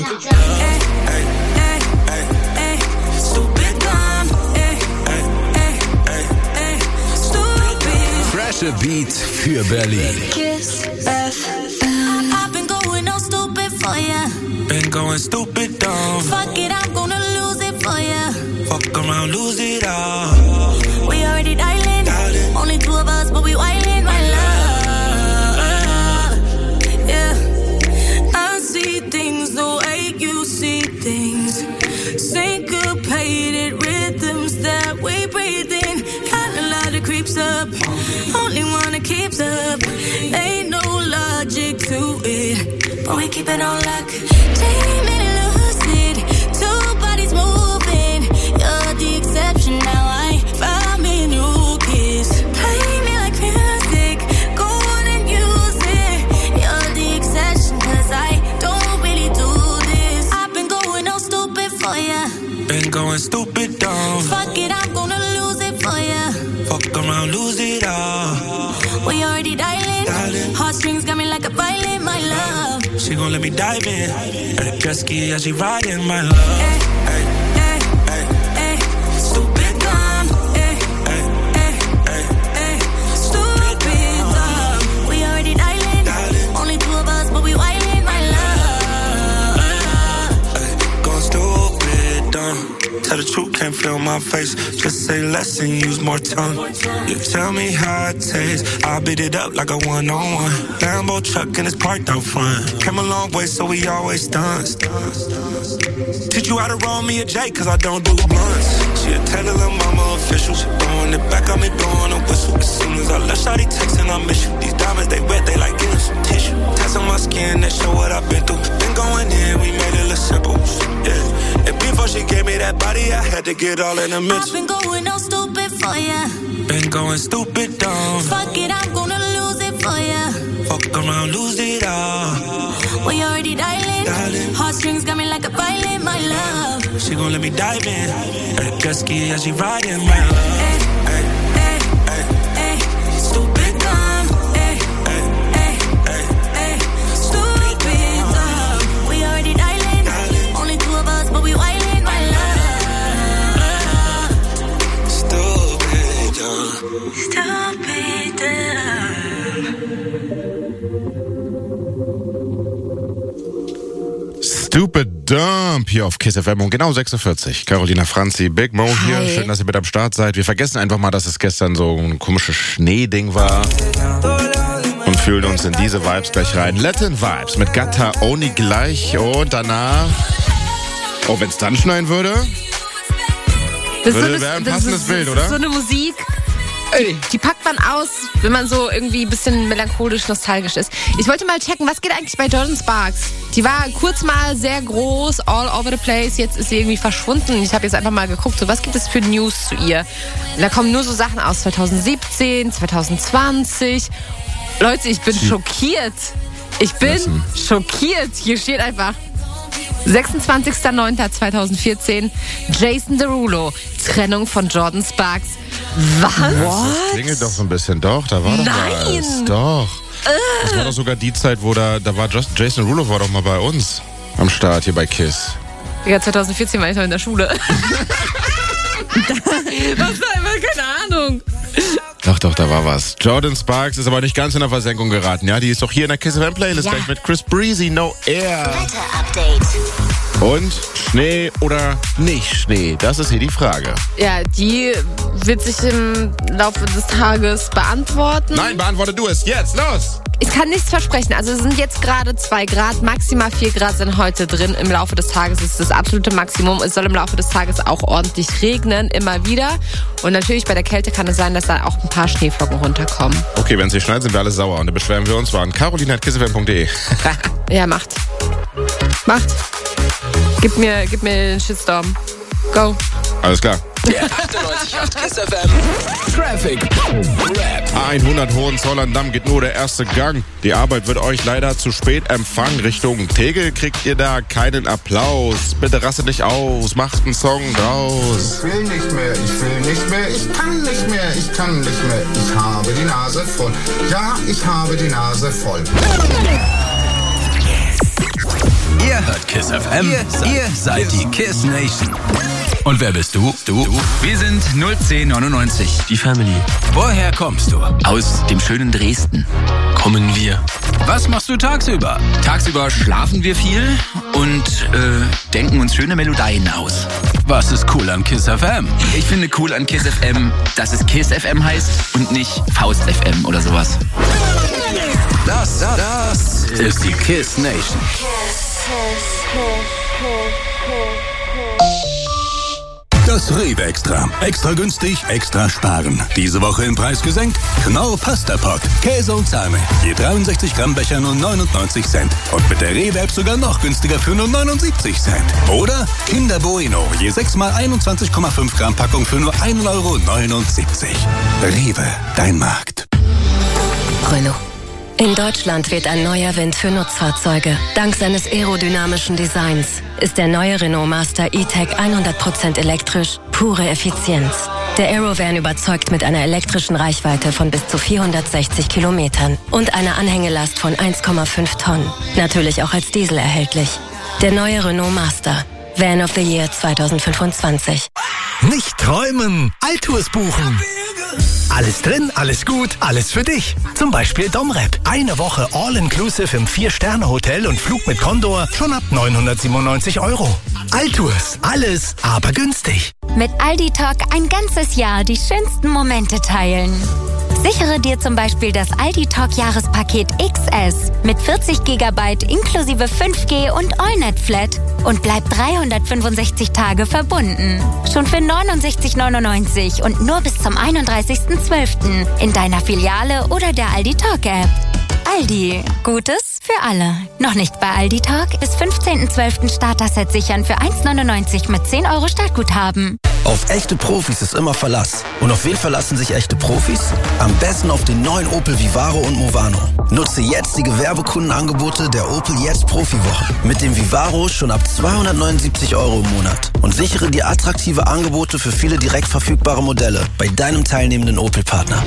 Freshe Beat für Berlin. Kiss F M. I've been going all stupid for ya. Been going stupid dumb. Fuck it, I'm gonna lose it for ya. Fuck around, lose it all. We already dialing. dialing. Only two of us, but we wildin', my love. Yeah. I see things the way you see things. Syncopated rhythms that we breathe in. Got a lot of creeps up. Only one that keeps up. Ain't no logic to it, but we keep it on lock. Dream and lucid. Two bodies moving. You're the exception now. I found me a new kiss. Play me like music. Go on and use it. You're the exception, cause I don't really do this. I've been going all stupid for ya. Been going stupid dumb. Fuck it, I'm gonna lose it for ya. Fuck around, lose it all. We already dialing. dialing. Heartstrings got me like a violin, my love. She gon' let me dive in. At a jet ski as she riding, my love. Hey, hey, hey, hey, hey. Stupid dumb. Hey, hey, hey, hey, hey. Stupid dumb. We already dialing. dialing. Only two of us, but we wildin', my love. Hey, going stupid dumb. Tell the truth, can't feel my face. Just say less and use more tongue. You tell me how it tastes. I beat it up like a one-on-one. Lambo truck and it's parked out front. Came a long way, so we always stunts. Teach you how to roll me a J, cause I don't do blunts. She a tell her little mama official. She throwing it back on me, blowing a whistle. As soon as I left, shawty texting, I miss you. These diamonds, they wet, they like getting some tissue. Tats on my skin, that show what I've been through. Been going in, we made it look simple. Yeah. And before she gave me that body, I had to get all in the mix. I've been going all stupid for ya. Been going stupid dumb. Fuck it, I'm gonna lose it for ya. Fuck around, lose it all. We already dialing. dialing. Heartstrings got me like a violin, my love. She gon' let me dive in. At a jet ski as she riding, my love. Hey, hey, hey, hey, hey. Stupid dumb. Hey, hey, hey, hey, hey. Stupid dumb. We already dialing. dialing. Only two of us, but we wildin', my love. Stupid dumb. Stupid dumb. Stupid Dump hier auf Kiss F M um genau sechs Uhr vierzig. Carolina Franzi, Big Mo hier. Hi. Schön, dass ihr mit am Start seid. Wir vergessen einfach mal, dass es gestern so ein komisches Schneeding war. Und fühlen uns in diese Vibes gleich rein. Latin Vibes mit Gatta Oni gleich. Und danach... Oh, wenn es dann schneien würde? Das Würde, ist so wäre ein das passendes ist, Bild, das oder? ist so eine Musik, die, die packt man aus, wenn man so irgendwie ein bisschen melancholisch, nostalgisch ist. Ich wollte mal checken, was geht eigentlich bei Jordin Sparks? Die war kurz mal sehr groß, all over the place, jetzt ist sie irgendwie verschwunden. Ich habe jetzt einfach mal geguckt, so was gibt es für News zu ihr? Da kommen nur so Sachen aus zwanzig siebzehn, zwanzig zwanzig. Leute, ich bin Sie schockiert. Ich bin Lassen. schockiert. Hier steht einfach sechsundzwanzigster neunter zweitausendvierzehn, Jason Derulo, Trennung von Jordin Sparks. Was? Das klingelt doch so ein bisschen. Doch, da war doch Nein. was. Doch. Das war doch sogar die Zeit, wo da, da war Just, Jason Derulo war doch mal bei uns am Start hier bei Kiss. Ja, zwanzig vierzehn war ich noch in der Schule. Was war immer? Keine Ahnung. Doch, doch, da war was. Jordin Sparks ist aber nicht ganz in der Versenkung geraten. Ja, die ist doch hier in der Kiss F M Playlist Ja. gleich mit Chris Breezy, No Air. Wetter-Update. Und Schnee oder nicht Schnee? Das ist hier die Frage. Ja, die wird sich im Laufe des Tages beantworten. Nein, beantworte du es. Jetzt, los! Ich kann nichts versprechen. Also es sind jetzt gerade zwei Grad, maximal vier Grad sind heute drin. Im Laufe des Tages ist das absolute Maximum. Es soll im Laufe des Tages auch ordentlich regnen, immer wieder. Und natürlich bei der Kälte kann es sein, dass da auch ein paar Schneeflocken runterkommen. Okay, wenn es hier schneit, sind wir alle sauer. Und dann beschweren wir uns. War an carolina at kiss f m punkt d e. Ja, macht. Macht. Gib mir, gib mir den Shitstorm. Go. Alles klar. Der achtundneunzig Komma acht KISS F M Traffic Rap. hundert Hohenzollern-Damm geht nur der erste Gang. Die Arbeit wird euch leider zu spät empfangen. Richtung Tegel kriegt ihr da keinen Applaus. Bitte rastet nicht aus, macht einen Song draus. Ich will nicht mehr, ich will nicht mehr, ich kann nicht mehr, ich kann nicht mehr. Ich habe die Nase voll. Ja, ich habe die Nase voll. Ihr hört KISS F M. Ihr seid, ihr seid die KISS Nation. Und wer bist du? Du? du? Wir sind null zehn neunundneunzig. Die Family. Woher kommst du? Aus dem schönen Dresden kommen wir. Was machst du tagsüber? Tagsüber schlafen wir viel und äh, denken uns schöne Melodien aus. Was ist cool an KISS F M? Ich finde cool an KISS F M, dass es KISS F M heißt und nicht Faust F M oder sowas. Das, das, das ist die KISS Nation. Das Rewe Extra. Extra günstig, extra sparen. Diese Woche im Preis gesenkt. Knorr Pasta Pot. Käse und Sahne. Je dreiundsechzig Gramm Becher nur neunundneunzig Cent. Und mit der Rewe App sogar noch günstiger für nur neunundsiebzig Cent. Oder Kinder Bueno. Je sechs mal einundzwanzig Komma fünf Gramm Packung für nur ein Euro neunundsiebzig. Rewe, dein Markt. Renault. In Deutschland weht ein neuer Wind für Nutzfahrzeuge. Dank seines aerodynamischen Designs ist der neue Renault Master E-Tech hundert Prozent elektrisch, pure Effizienz. Der Aerovan überzeugt mit einer elektrischen Reichweite von bis zu vierhundertsechzig Kilometern und einer Anhängelast von eins Komma fünf Tonnen. Natürlich auch als Diesel erhältlich. Der neue Renault Master. Van of the Year zwanzig fünfundzwanzig. Nicht träumen, Altours buchen. Alles drin, alles gut, alles für dich. Zum Beispiel Domrep. Eine Woche All-Inclusive im vier-Sterne-Hotel und Flug mit Condor schon ab neunhundertsiebenundneunzig Euro. Altours, alles, aber günstig. Mit Aldi Talk ein ganzes Jahr die schönsten Momente teilen. Sichere dir zum Beispiel das Aldi Talk Jahrespaket X S mit vierzig Gigabyte inklusive fünf G und AllNet Flat und bleib dreihundertfünfundsechzig Tage verbunden. Schon für neunundsechzig neunundneunzig und nur bis zum einunddreißigsten zwölften in deiner Filiale oder der Aldi Talk App. Aldi, Gutes für alle. Noch nicht bei Aldi Talk ist fünfzehnten zwölften Starter-Set sichern für eins neunundneunzig mit zehn Euro Startguthaben. Auf echte Profis ist immer Verlass. Und auf wen verlassen sich echte Profis? Am besten auf den neuen Opel Vivaro und Movano. Nutze jetzt die Gewerbekundenangebote der Opel Jetzt Profiwoche. Mit dem Vivaro schon ab zweihundertneunundsiebzig Euro im Monat. Und sichere dir attraktive Angebote für viele direkt verfügbare Modelle bei deinem teilnehmenden Opel-Partner.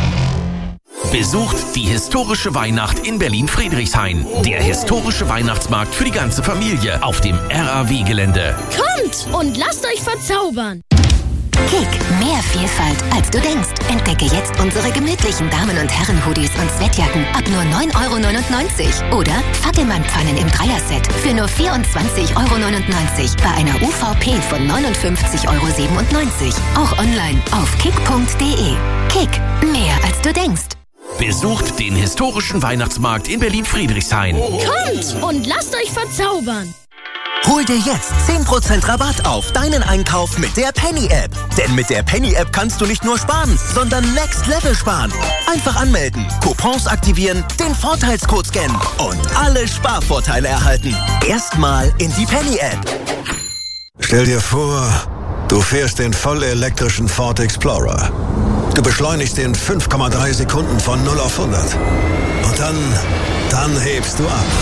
Besucht die historische Weihnacht in Berlin-Friedrichshain. Der historische Weihnachtsmarkt für die ganze Familie auf dem R A W-Gelände. Kommt und lasst euch verzaubern. Kick, mehr Vielfalt, als du denkst. Entdecke jetzt unsere gemütlichen Damen- und Herren-Hoodies und Sweatjacken ab nur neun Euro neunundneunzig. Oder Fackelmann-Pfannen im Dreierset für nur vierundzwanzig Euro neunundneunzig bei einer U V P von neunundfünfzig Euro siebenundneunzig. Auch online auf kick punkt de. Kick, mehr als du denkst. Besucht den historischen Weihnachtsmarkt in Berlin-Friedrichshain. Kommt und lasst euch verzaubern. Hol dir jetzt zehn Prozent Rabatt auf deinen Einkauf mit der Penny-App. Denn mit der Penny-App kannst du nicht nur sparen, sondern Next Level sparen. Einfach anmelden, Coupons aktivieren, den Vorteilscode scannen und alle Sparvorteile erhalten. Erstmal in die Penny-App. Stell dir vor, du fährst den voll elektrischen Ford Explorer. Du beschleunigst in fünf Komma drei Sekunden von null auf hundert. Und dann, dann hebst du ab.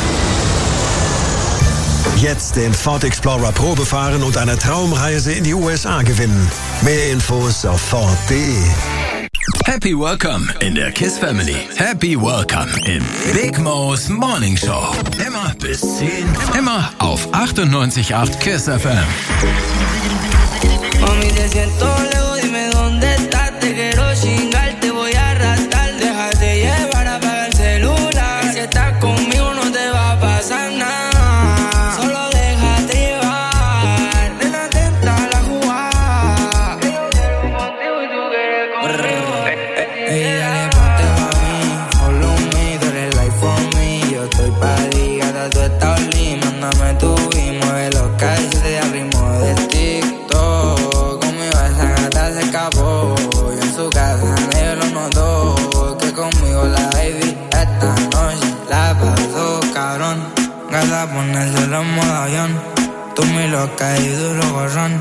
Jetzt den Ford Explorer Probe fahren und eine Traumreise in die U S A gewinnen. Mehr Infos auf ford punkt de. Happy Welcome in der KISS Family. Happy Welcome im Big Mo's Morning Show. Immer bis zehn. Immer auf achtundneunzig Komma acht KISS F M. Mami, te siento lejos, dime dónde estás. Te quiero chingar, te voy a arrastrar. Déjate llevar, apaga el celular. Si estás conmigo no te va a pasar nada. Solo déjate llevar. Ven atenta a la jugada. Yo quiero contigo y tú quieres conmigo. Ey, dale, ponte pa' mí. Follow me, tú eres life for me. Yo estoy pa' ti, gata, tú estás only. Mándame tu y mueve los calles de ritmo de TikTok. Conmigo esa gata se escapó. Y en su casa nadie lo notó. Que conmigo la baby esta noche la pasó cabrón. Gata, ponérselo en modo avión. Tú muy loca y duro gorrón.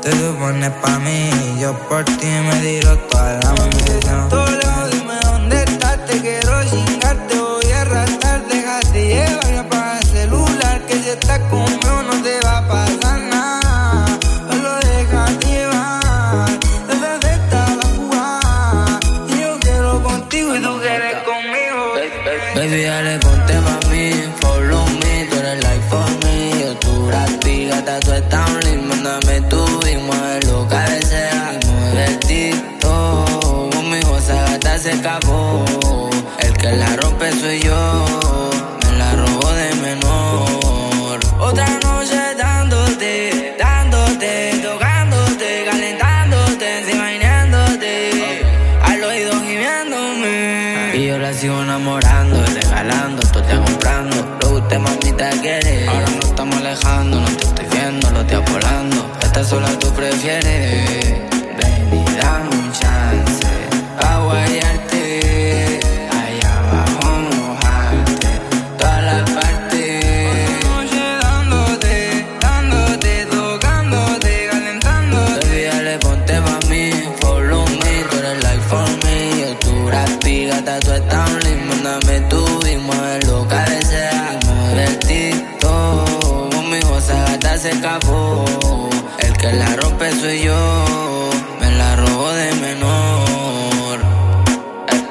te supones pa' mí. Yo por ti me tiro toda la misión. Todo lejos, dime dónde estás. Te quiero chingar, te voy a arrastrar. Déjate llevar y apaga el celular. Que si estás conmigo no te va a pasar nada. Solo déjate llevar. Desde esta la jugada. Y yo quiero contigo y tú quieres conmigo. Baby, dale, ponte pa' mí. Follow me, tú eres like for me. Yo tu gratis, gata, tú estás un lindo. Mándame tu y muévelo, cabecea. Y mueve el tito. Conmigo esa gata se escapó. El que la rompe soy yo. Me la robó de menor. Otra noche dándote, dándote, tocándote, calentándote, ensimañándote. Al oído gimiéndome. Y yo la sigo enamorando, regalando, tú te comprando. Lo que usted mamita quiere. Ahora nos estamos alejando, no te estoy viendo, lo estoy apolando. Esta sola tú prefieres. Ven y dame un chance pa' guayarte. Allá abajo mojarte todas las partes. Noche dándote, dándote, tocándote, calentándote. Baby, dale, ponte pa' mí. Follow me, tú eres like for me. Yo tu gratis, gata, tú estás un lindo. Mándame tú y muévelo, cabecea. Y mueve el tito. Conmigo esa gata se escapó. El que la rompe soy yo. Me la robó de menor. Eh.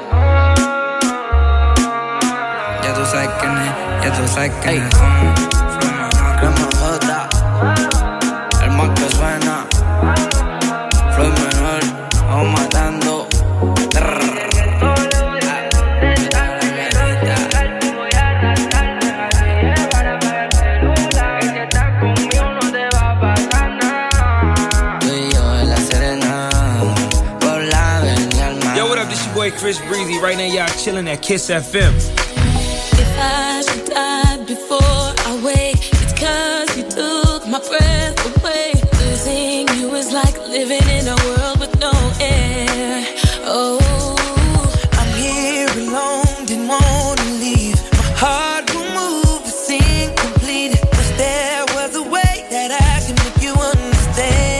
Ya tú sabes quién es, ya tú sabes quién es. Crema J, el más que suena. Floyd menor, vamos matando. Boy Chris Breezy, right now y'all chilling at Kiss F M. If I should die before I wake, it's cause you took my breath away. Losing you is like living in a world with no air. Oh, I'm here alone, didn't wanna leave. My heart will move, it's incomplete. Wish there was a way that I can make you understand.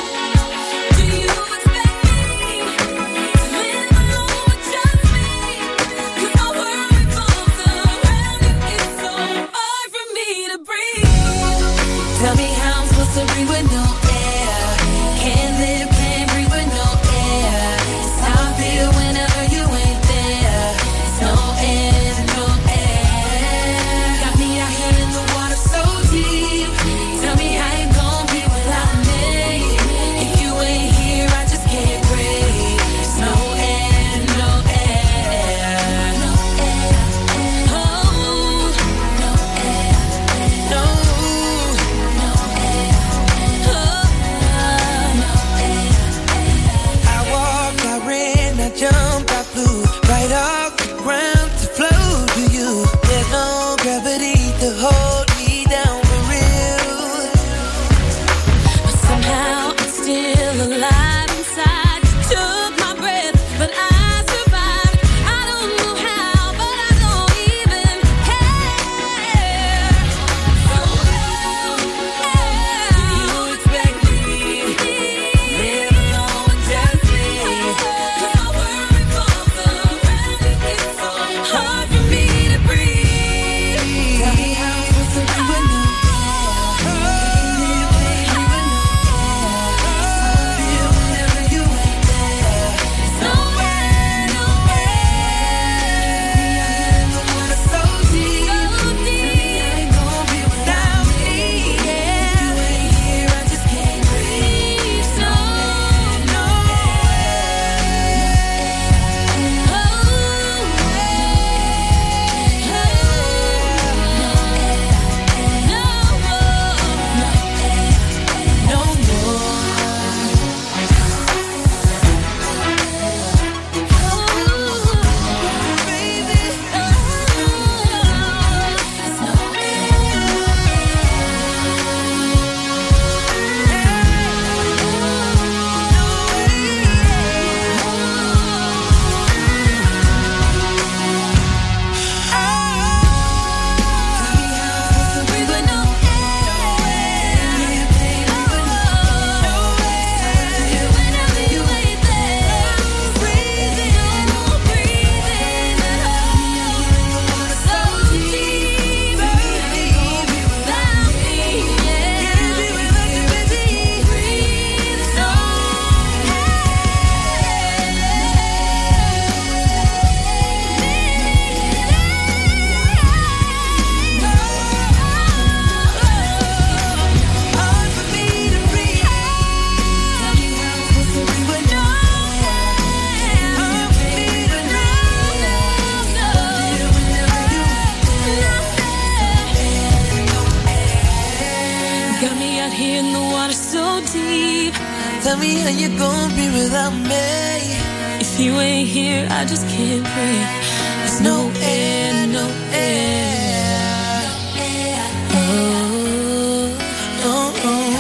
do you expect me to live alone with just me? Tell me how you gonna be without me. If you ain't here, I just can't breathe. There's no air, no air. Oh, oh,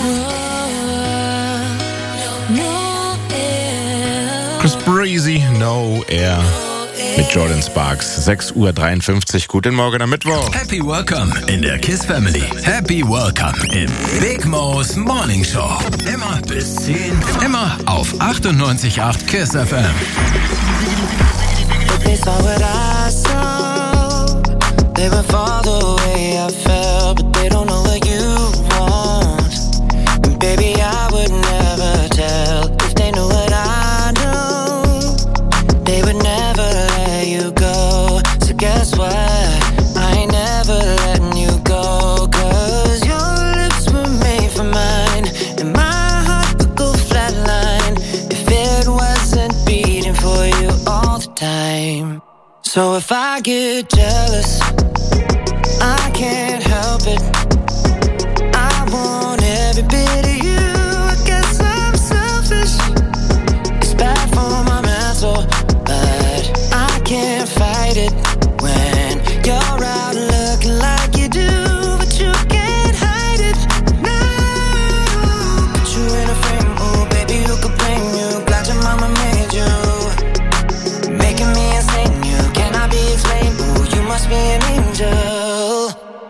oh. No air. Chris Breezy, No Air. Mit Jordan Sparks. sechs Uhr dreiundfünfzig. Guten Morgen am Mittwoch. Happy Welcome in der KISS Family. Happy Welcome im Big Mo's Morning Show. Immer bis zehn. Immer auf achtundneunzig Komma acht KISS F M. They saw what I saw. They would fall the way I felt, but they don't know what you want. And baby, I would never tell if they knew what I know. They would never let you go. So guess what? I ain't never letting you go. Cause your lips were made for mine, and my heart would go flatline if it wasn't beating for you all the time. So if I get jealous, I can't help it. I want every bit of you. I guess I'm selfish. It's bad for my mental, but I can't fight it when you're out looking like you do, but you can't hide it. No, put you in a frame, oh baby, who could blame you? Glad your mama made you, making me insane. You cannot be explained. Ooh, you must be an angel.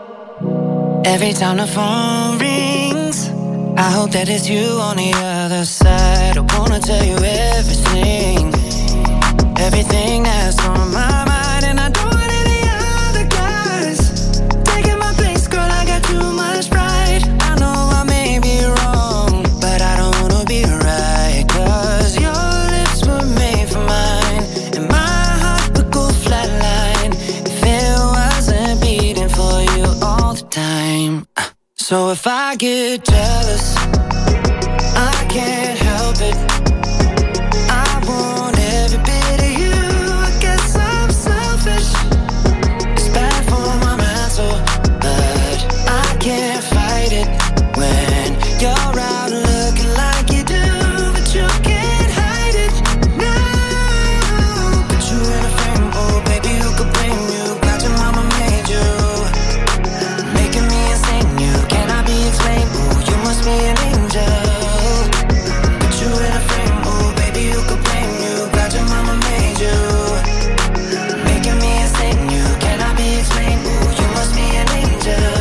Every time the phone rings, I hope that it's you on the other side. I wanna tell you everything, everything that's on my mind, and I don't want any other guys taking my place, girl. I got too much pride. I know I may be wrong, but I don't wanna be right. Cause your lips were made for mine, and my heart would go flatline if it wasn't beating for you all the time. So if I get jealous, I can't help it. I want every bit of you. I guess I'm selfish. It's bad for my mental, but I can't fight it when you're out looking like you do, but you can't hide it. No, put you in a frame, oh baby, who could blame you? Glad your mama made you, making me insane. You cannot be explained. Ooh, you must be an angel. Put you in a frame, oh baby, who could blame you? Glad your mama made you, making me insane. You cannot be explained. Ooh, you must be an angel.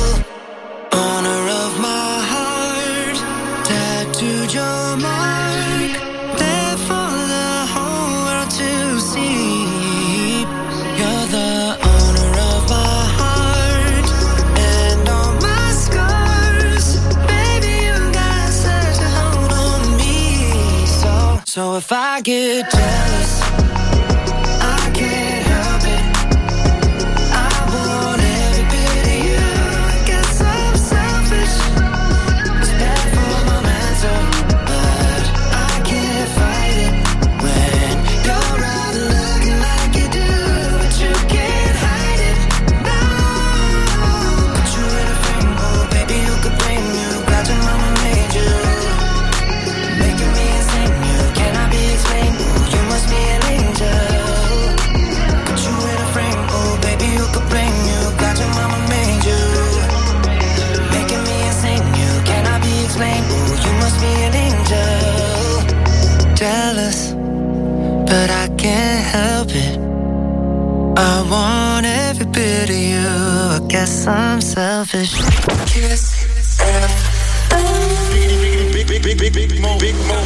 Honor of my heart, tattooed your mark, there for the whole world to see. You're the owner of my heart and all my scars. Baby, you got such a hold on me. So, so if I get jealous, I can't help it. I want every bit of you. I guess I'm selfish. It's bad for my mental, but I can't fight it when you're out looking like you do, but you can't hide it. No, put you in a frame, oh baby, who could blame you? Glad your mama made you, making me insane. You cannot be explained. Ooh, you must be an angel. Put you in a frame, oh baby, who could blame you? Glad your mama made you, making me insane. You cannot be explained. Ooh, you must be an angel. Jealous, but I can't help it. I want every bit of you. I guess I'm selfish. Kiss Big, big, big, big, big Mo, Big Mo.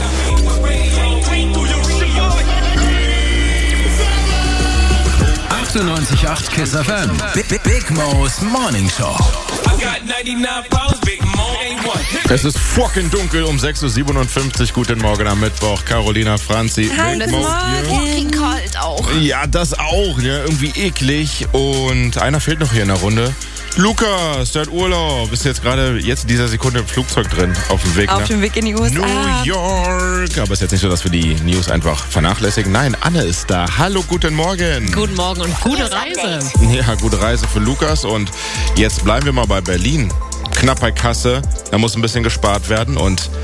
achtundneunzig Komma acht KISS F M. Big, Big, Big Mo's Morning Show. Es ist fucking dunkel um sechs Uhr siebenundfünfzig. Guten Morgen am Mittwoch. Carolina, Franzi, Hi, Big Mo. Mo hier. Fucking kalt auch. Ja, das auch, ne? Irgendwie eklig. Und einer fehlt noch hier in der Runde. Lukas, der hat Urlaub. Bist jetzt gerade jetzt in dieser Sekunde im Flugzeug drin, auf dem Weg Auf nach dem Weg in die U S A. New York. Aber es ist jetzt nicht so, dass wir die News einfach vernachlässigen. Nein, Anne ist da. Hallo, guten Morgen. Guten Morgen und gute Reise. Ja, gute Reise für Lukas. Und jetzt bleiben wir mal bei Berlin. Knapp bei Kasse. Da muss ein bisschen gespart werden. Und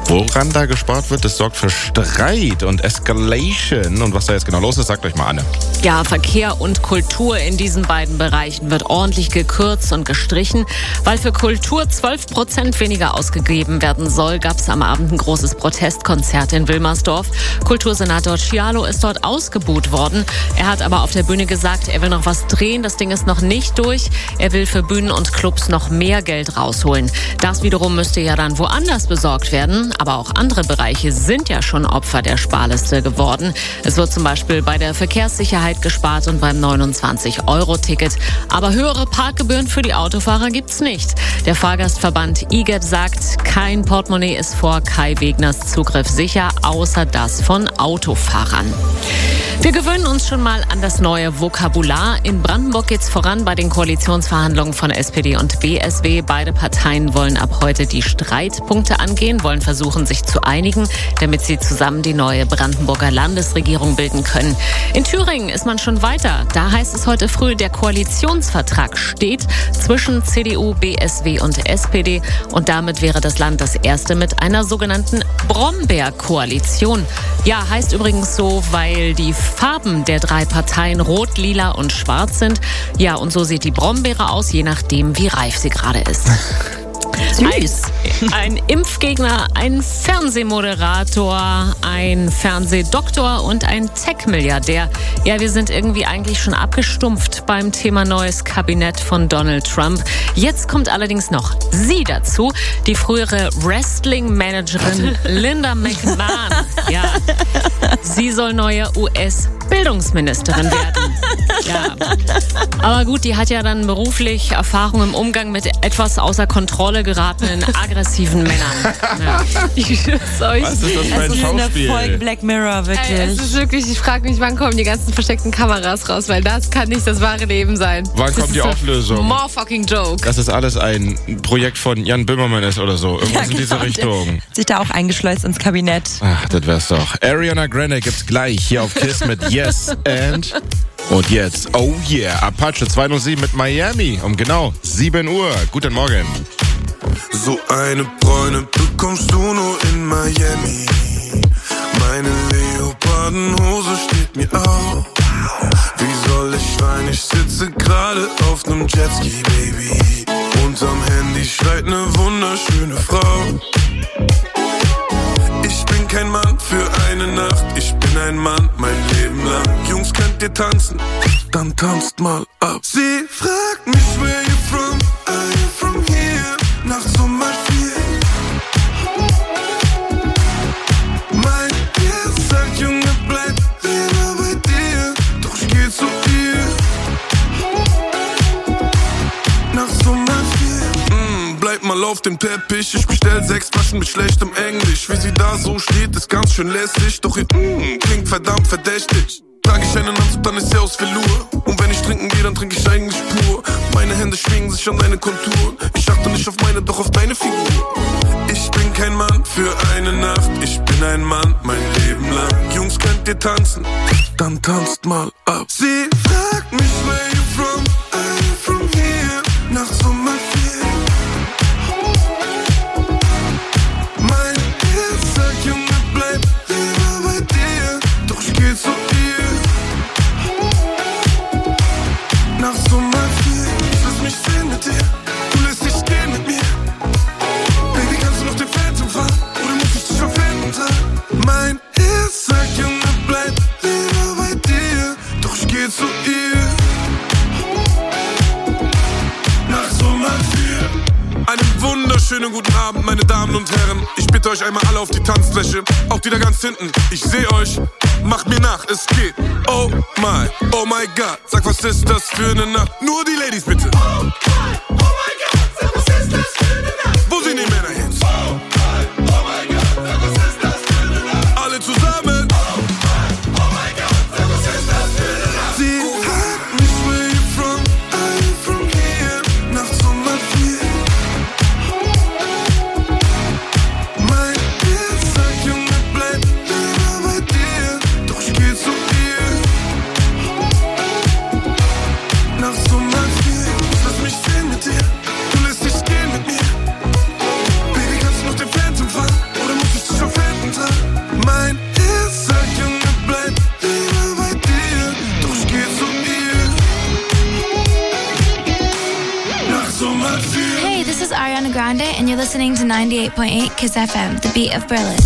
woran da gespart wird, das sorgt für Streit und Escalation. Und was da jetzt genau los ist, sagt euch mal Anne. Ja, Verkehr und Kultur in diesen beiden Bereichen wird ordentlich gekürzt und gestrichen. Weil für Kultur zwölf Prozent weniger ausgegeben werden soll, gab es am Abend ein großes Protestkonzert in Wilmersdorf. Kultursenator Schialo ist dort ausgebuht worden. Er hat aber auf der Bühne gesagt, er will noch was drehen. Das Ding ist noch nicht durch. Er will für Bühnen und Clubs noch mehr Geld rausholen. Das wiederum müsste ja dann woanders besorgt werden. Aber auch andere Bereiche sind ja schon Opfer der Sparliste geworden. Es wird zum Beispiel bei der Verkehrssicherheit gespart und beim neunundzwanzig Euro Ticket. Aber höhere Parkgebühren für die Autofahrer gibt's nicht. Der Fahrgastverband I G E T sagt, kein Portemonnaie ist vor Kai Wegners Zugriff sicher, außer das von Autofahrern. Wir gewöhnen uns schon mal an das neue Vokabular. In Brandenburg geht's voran bei den Koalitionsverhandlungen von S P D und B S W. Beide Parteien wollen ab heute die Streitpunkte angehen, wollen versuchen, sich zu einigen, damit sie zusammen die neue Brandenburger Landesregierung bilden können. In Thüringen ist man schon weiter. Da heißt es heute früh, der Koalitionsvertrag steht zwischen C D U, B S W und S P D. Und damit wäre das Land das erste mit einer sogenannten Brombeerkoalition. Ja, heißt übrigens so, weil die Farben der drei Parteien rot, lila und schwarz sind. Ja, und so sieht die Brombeere aus, je nachdem, wie reif sie gerade ist. Süß. Ein, ein Impfgegner, ein Fernsehmoderator, ein Fernsehdoktor und ein Tech-Milliardär. Ja, wir sind irgendwie eigentlich schon abgestumpft beim Thema neues Kabinett von Donald Trump. Jetzt kommt allerdings noch sie dazu, die frühere Wrestling-Managerin Linda McMahon. Ja, sie soll neue U S-Bildungsministerin werden. Ja. Aber gut, die hat ja dann beruflich Erfahrung im Umgang mit etwas außer Kontrolle geratenen, aggressiven Männern. Ja. Ich schwör's euch. Was ist das für ein Es ist eine Schauspiel? Folge Black Mirror, wirklich. Ey, es ist wirklich, ich frage mich, wann kommen die ganzen versteckten Kameras raus, weil das kann nicht das wahre Leben sein. Wann das kommt die ist Auflösung? More fucking joke. Dass das alles ein Projekt von Jan Böhmermann ist oder so. Irgendwas Ja, in diese genau. Richtung. Sich da auch eingeschleust ins Kabinett. Ach, das wär's doch. Ariana Grande gibt's gleich hier auf KISS mit Yes and... Und jetzt, oh yeah, Apache zweihundertsieben mit Miami um genau sieben Uhr. Guten Morgen. So eine Bräune bekommst du nur in Miami. Meine Leopardenhose steht mir auf. Wie soll ich weinen? Ich sitze gerade auf nem Jetski, Baby. Unterm Handy schreit ne wunderschöne Frau. Ich bin kein Mann für eine Nacht, ich bin ein Mann mein Leben lang. Jungs, könnt ihr tanzen? Dann tanzt mal ab. Sie fragt mich, where you from? Are you from here? Nachts um mal vier. Mein Herz sagt, Junge, bleib lieber bei dir. Doch ich geh zu dir. Nachts um mal vier. Mm, bleib mal auf dem Teppich. Ich bestell sechs Flaschen mit schlechtem Englisch. Wie sie da so steht, ist ganz schön lässig. Doch ihr mm, klingt verdammt verdächtig. Trag ich einen Anzug, dann ist er aus Velour. Und wenn ich trinken gehe, dann trinke ich eigentlich pur. Meine Hände schwingen sich an deine Konturen. Ich achte nicht auf meine, doch auf deine Figur. Ich bin kein Mann für eine Nacht. Ich bin ein Mann mein Leben lang. Jungs, könnt ihr tanzen? Dann tanzt mal ab. Sie fragt mich, where you from? Are you from here? Nachts um mal vier. Mein Herz sagt, Junge, bleib lieber bei dir. Doch ich geh zu dir. Nachts um mal vier. Ich lass mich sehen mit dir. Du lässt dich gehen mit mir. Baby, kannst du noch den Phantom fahren? Oder muss ich dich verwenden dran? Mein Herz sagt, Junge, bleib lieber bei dir. Doch ich geh zu ihr. Nachts um mal vier. Einen wunderschönen guten Abend, meine Damen und Herren. Ich bitte euch einmal alle auf die Tanzfläche. Auch die da ganz hinten. Ich seh euch. Macht mir nach, es geht. Oh my, oh my God. Sag, was ist das für eine Nacht? Nur die Ladies bitte. Oh my, oh my God. Sag, was ist das für eine Nacht? Wo sind die Männer jetzt? Oh my, oh my God. Sag, was ist das für eine Nacht? Alle zusammen. Oh my, oh my God. Sag, was ist das für eine Nacht? Sie fragt mich, where you from? Are you from here? Nachts um mal vier. Mein Herz sagt, Junge, bleib lieber bei dir. Doch ich geh zu ihr. Nachts um mal vier. Lass mich sehen mit dir. You're listening to ninety-eight point eight Kiss F M, the beat of Berlin.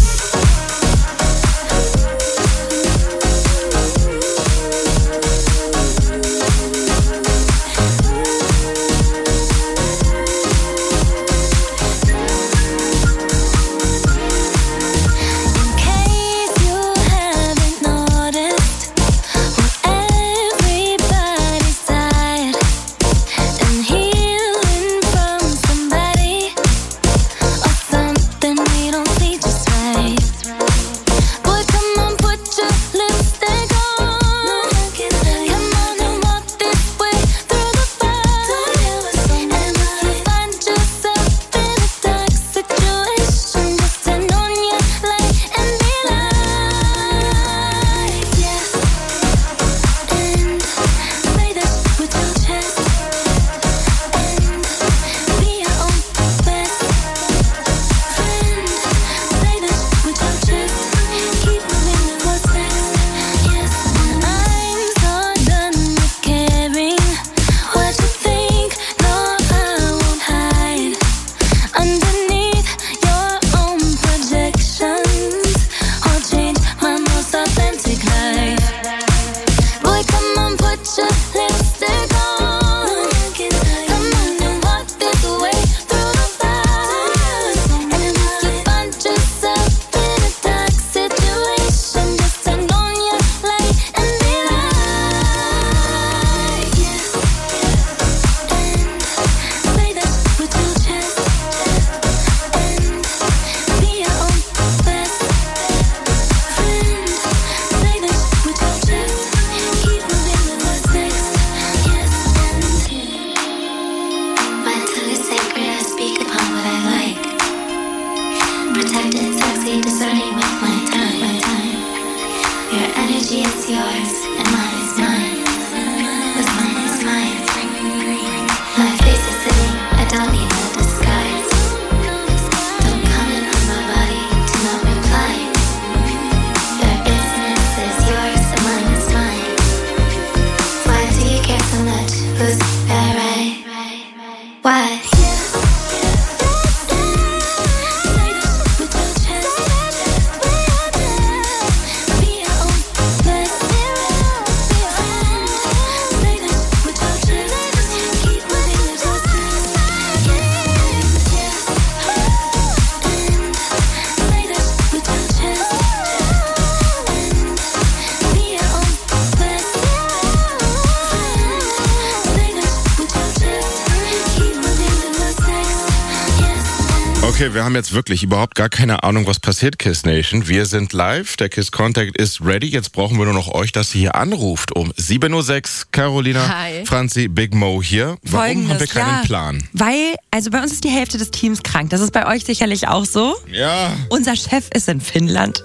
Okay, wir haben jetzt wirklich überhaupt gar keine Ahnung, was passiert, Kiss Nation. Wir sind live, der Kiss Contact ist ready. Jetzt brauchen wir nur noch euch, dass ihr hier anruft um sieben Uhr sechs. Carolina, Hi. Franzi, Big Mo hier. Warum Folgendes, haben wir keinen ja, Plan? Weil, also bei uns ist die Hälfte des Teams krank. Das ist bei euch sicherlich auch so. Ja. Unser Chef ist in Finnland.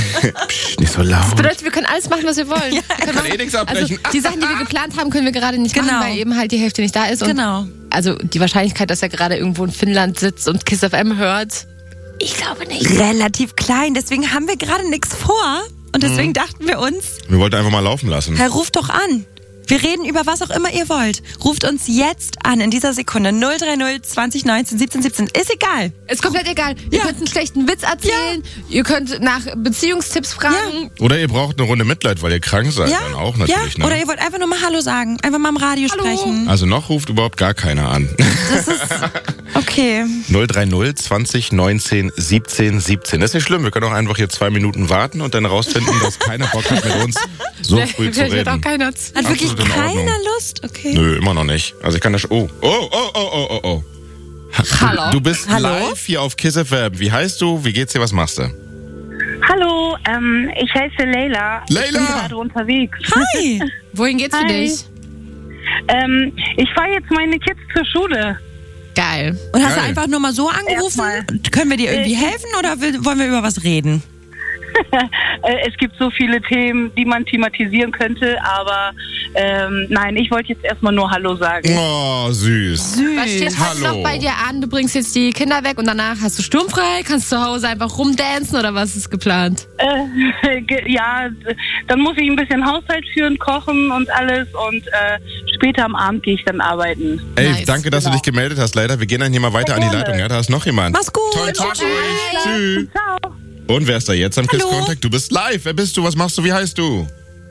Psst, nicht so laut. Das bedeutet, wir können alles machen, was wir wollen. Ja, wir können kann eh nichts abbrechen. Also, die Sachen, die wir geplant haben, können wir gerade nicht Genau. machen, weil eben halt die Hälfte nicht da ist. Und Genau. Also die Wahrscheinlichkeit, dass er gerade irgendwo in Finnland sitzt und Kiss F M hört, ich glaube nicht. Relativ klein, deswegen haben wir gerade nichts vor. Und deswegen Mhm. dachten wir uns, Wir wollten einfach mal laufen lassen. Herr, ruft doch an. Wir reden über was auch immer ihr wollt. Ruft uns jetzt an in dieser Sekunde. null drei null zwanzig neunzehn siebzehn siebzehn. Ist egal. Ist komplett egal. Ihr könnt einen schlechten Witz erzählen. Ihr könnt nach Beziehungstipps fragen. Oder ihr braucht eine Runde Mitleid, weil ihr krank seid. Ja, Dann auch ja. natürlich. Ne? Oder ihr wollt einfach nur mal Hallo sagen. Einfach mal im Radio Hallo. sprechen. Also noch ruft überhaupt gar keiner an. Das ist okay. null drei null zwanzig neunzehn siebzehn siebzehn. Das ist nicht schlimm. Wir können auch einfach hier zwei Minuten warten und dann rausfinden, dass keiner Bock hat, mit uns so früh zu Vielleicht hat auch reden. keiner. Hat wirklich Absolut in Ordnung. keiner Lust? Okay. Nö, immer noch nicht. Also ich kann das... Oh, oh, oh, oh, oh, oh, oh. Hallo. Du bist Hallo? live hier auf Kiss F M. Wie heißt du? Wie geht's dir? Was machst du? Hallo, ähm, ich heiße Leila. Leila! Ich bin gerade unterwegs. Hi! Wohin geht's für Hi. dich? Ähm, ich fahre jetzt meine Kids zur Schule. Geil. Und hast du Geil. einfach nur mal so angerufen? Erstmal. Können wir dir irgendwie Äh, helfen oder will, wollen wir über was reden? Äh, es gibt so viele Themen, die man thematisieren könnte, aber ähm, nein, ich wollte jetzt erstmal nur Hallo sagen. Oh, süß. Was steht heute Hallo. noch bei dir an? Du bringst jetzt die Kinder weg und danach hast du sturmfrei? Kannst zu Hause einfach rumdancen oder was ist geplant? Äh, ge- ja, d- dann muss ich ein bisschen Haushalt führen, kochen und alles und äh, später am Abend gehe ich dann arbeiten. Ey, Nice. danke, dass Genau. du dich gemeldet hast. Leider, wir gehen dann hier mal weiter Sehr an die gerne. Leitung. Ja, da ist noch jemand. Mach's gut. Tollen Tag Tschüss. euch. Tschüss. Ciao. Und wer ist da jetzt am Hallo. Kiss Contact? Du bist live. Wer bist du? Was machst du? Wie heißt du?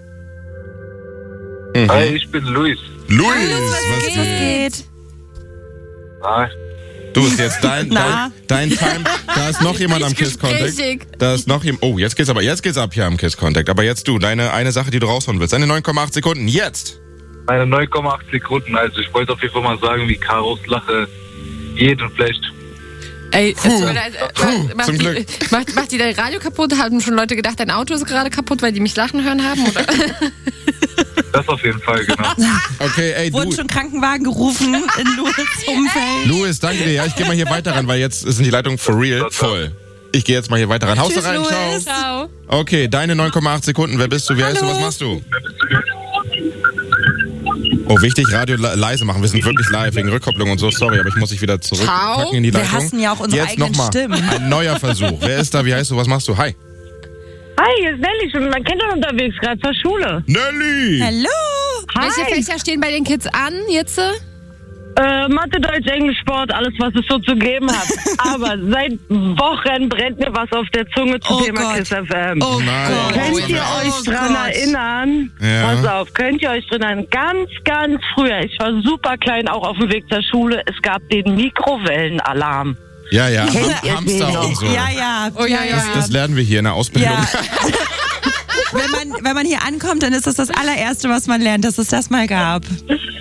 Mhm. Hi, ich bin Luis. Luis, Was was geht? Was geht? geht? Hi. Du, ist jetzt dein, Na? dein, dein Time. Da ist noch jemand am Kiss Contact. Gesprächig. Da ist noch jemand. Oh, jetzt geht's aber, jetzt geht's ab hier am Kiss Contact. Aber jetzt du, deine eine Sache, die du raushauen willst. Deine neun Komma acht Sekunden. Jetzt. Meine neun Komma acht Sekunden. Also ich wollte auf jeden Fall mal sagen, wie Karos Lache jeden flasht. Ey, es Puh. tut mir leid, äh, Puh, macht, zum die, Glück. macht, macht die dein Radio kaputt? Haben schon Leute gedacht, dein Auto ist gerade kaputt, weil die mich lachen hören haben? Oder? Das auf jeden Fall, genau. Okay, ey, Wurden du. schon Krankenwagen gerufen in Louis' Umfeld. Louis, danke dir. Ja, ich gehe mal hier weiter ran, weil jetzt sind die Leitungen for real voll. Ich gehe jetzt mal hier weiter ran. Haust du Tschüss, rein, Louis. ciao. Ciao. Okay, deine neun Komma acht Sekunden. Wer bist du? Wie heißt du? Was machst du? Oh, wichtig, Radio le- leise machen. Wir sind wirklich live wegen Rückkopplung und so. Sorry, aber ich muss dich wieder zurückpacken Ciao. in die Wir Leitung. hassen ja auch unsere Jetzt eigenen noch mal. Stimmen. Ein neuer Versuch. Wer ist da? Wie heißt du? Was machst du? Hi. Hi, hier ist Nelly. Ich bin mit meinen Kindern unterwegs, gerade zur Schule. Nelly! Hallo. Welche Hi. Fächer stehen bei den Kids an jetzt? Äh, Mathe, Deutsch, Englisch, Sport, alles, was es so zu geben hat. Aber seit Wochen brennt mir was auf der Zunge zum Oh Thema Gott. Kiss F M. Oh Nein. Gott. Könnt ihr Oh euch dran Gott. erinnern? Ja. Pass auf, könnt ihr euch dran erinnern? Ganz, ganz früher, ich war super klein, auch auf dem Weg zur Schule, es gab den Mikrowellenalarm. Ja, ja. Kennt Ham ihr den Hamster noch? und so. Ja, ja. Oh, ja, ja. Das, das lernen wir hier in der Ausbildung. Ja. wenn, man, wenn man hier ankommt, dann ist das das allererste, was man lernt, dass es das mal gab.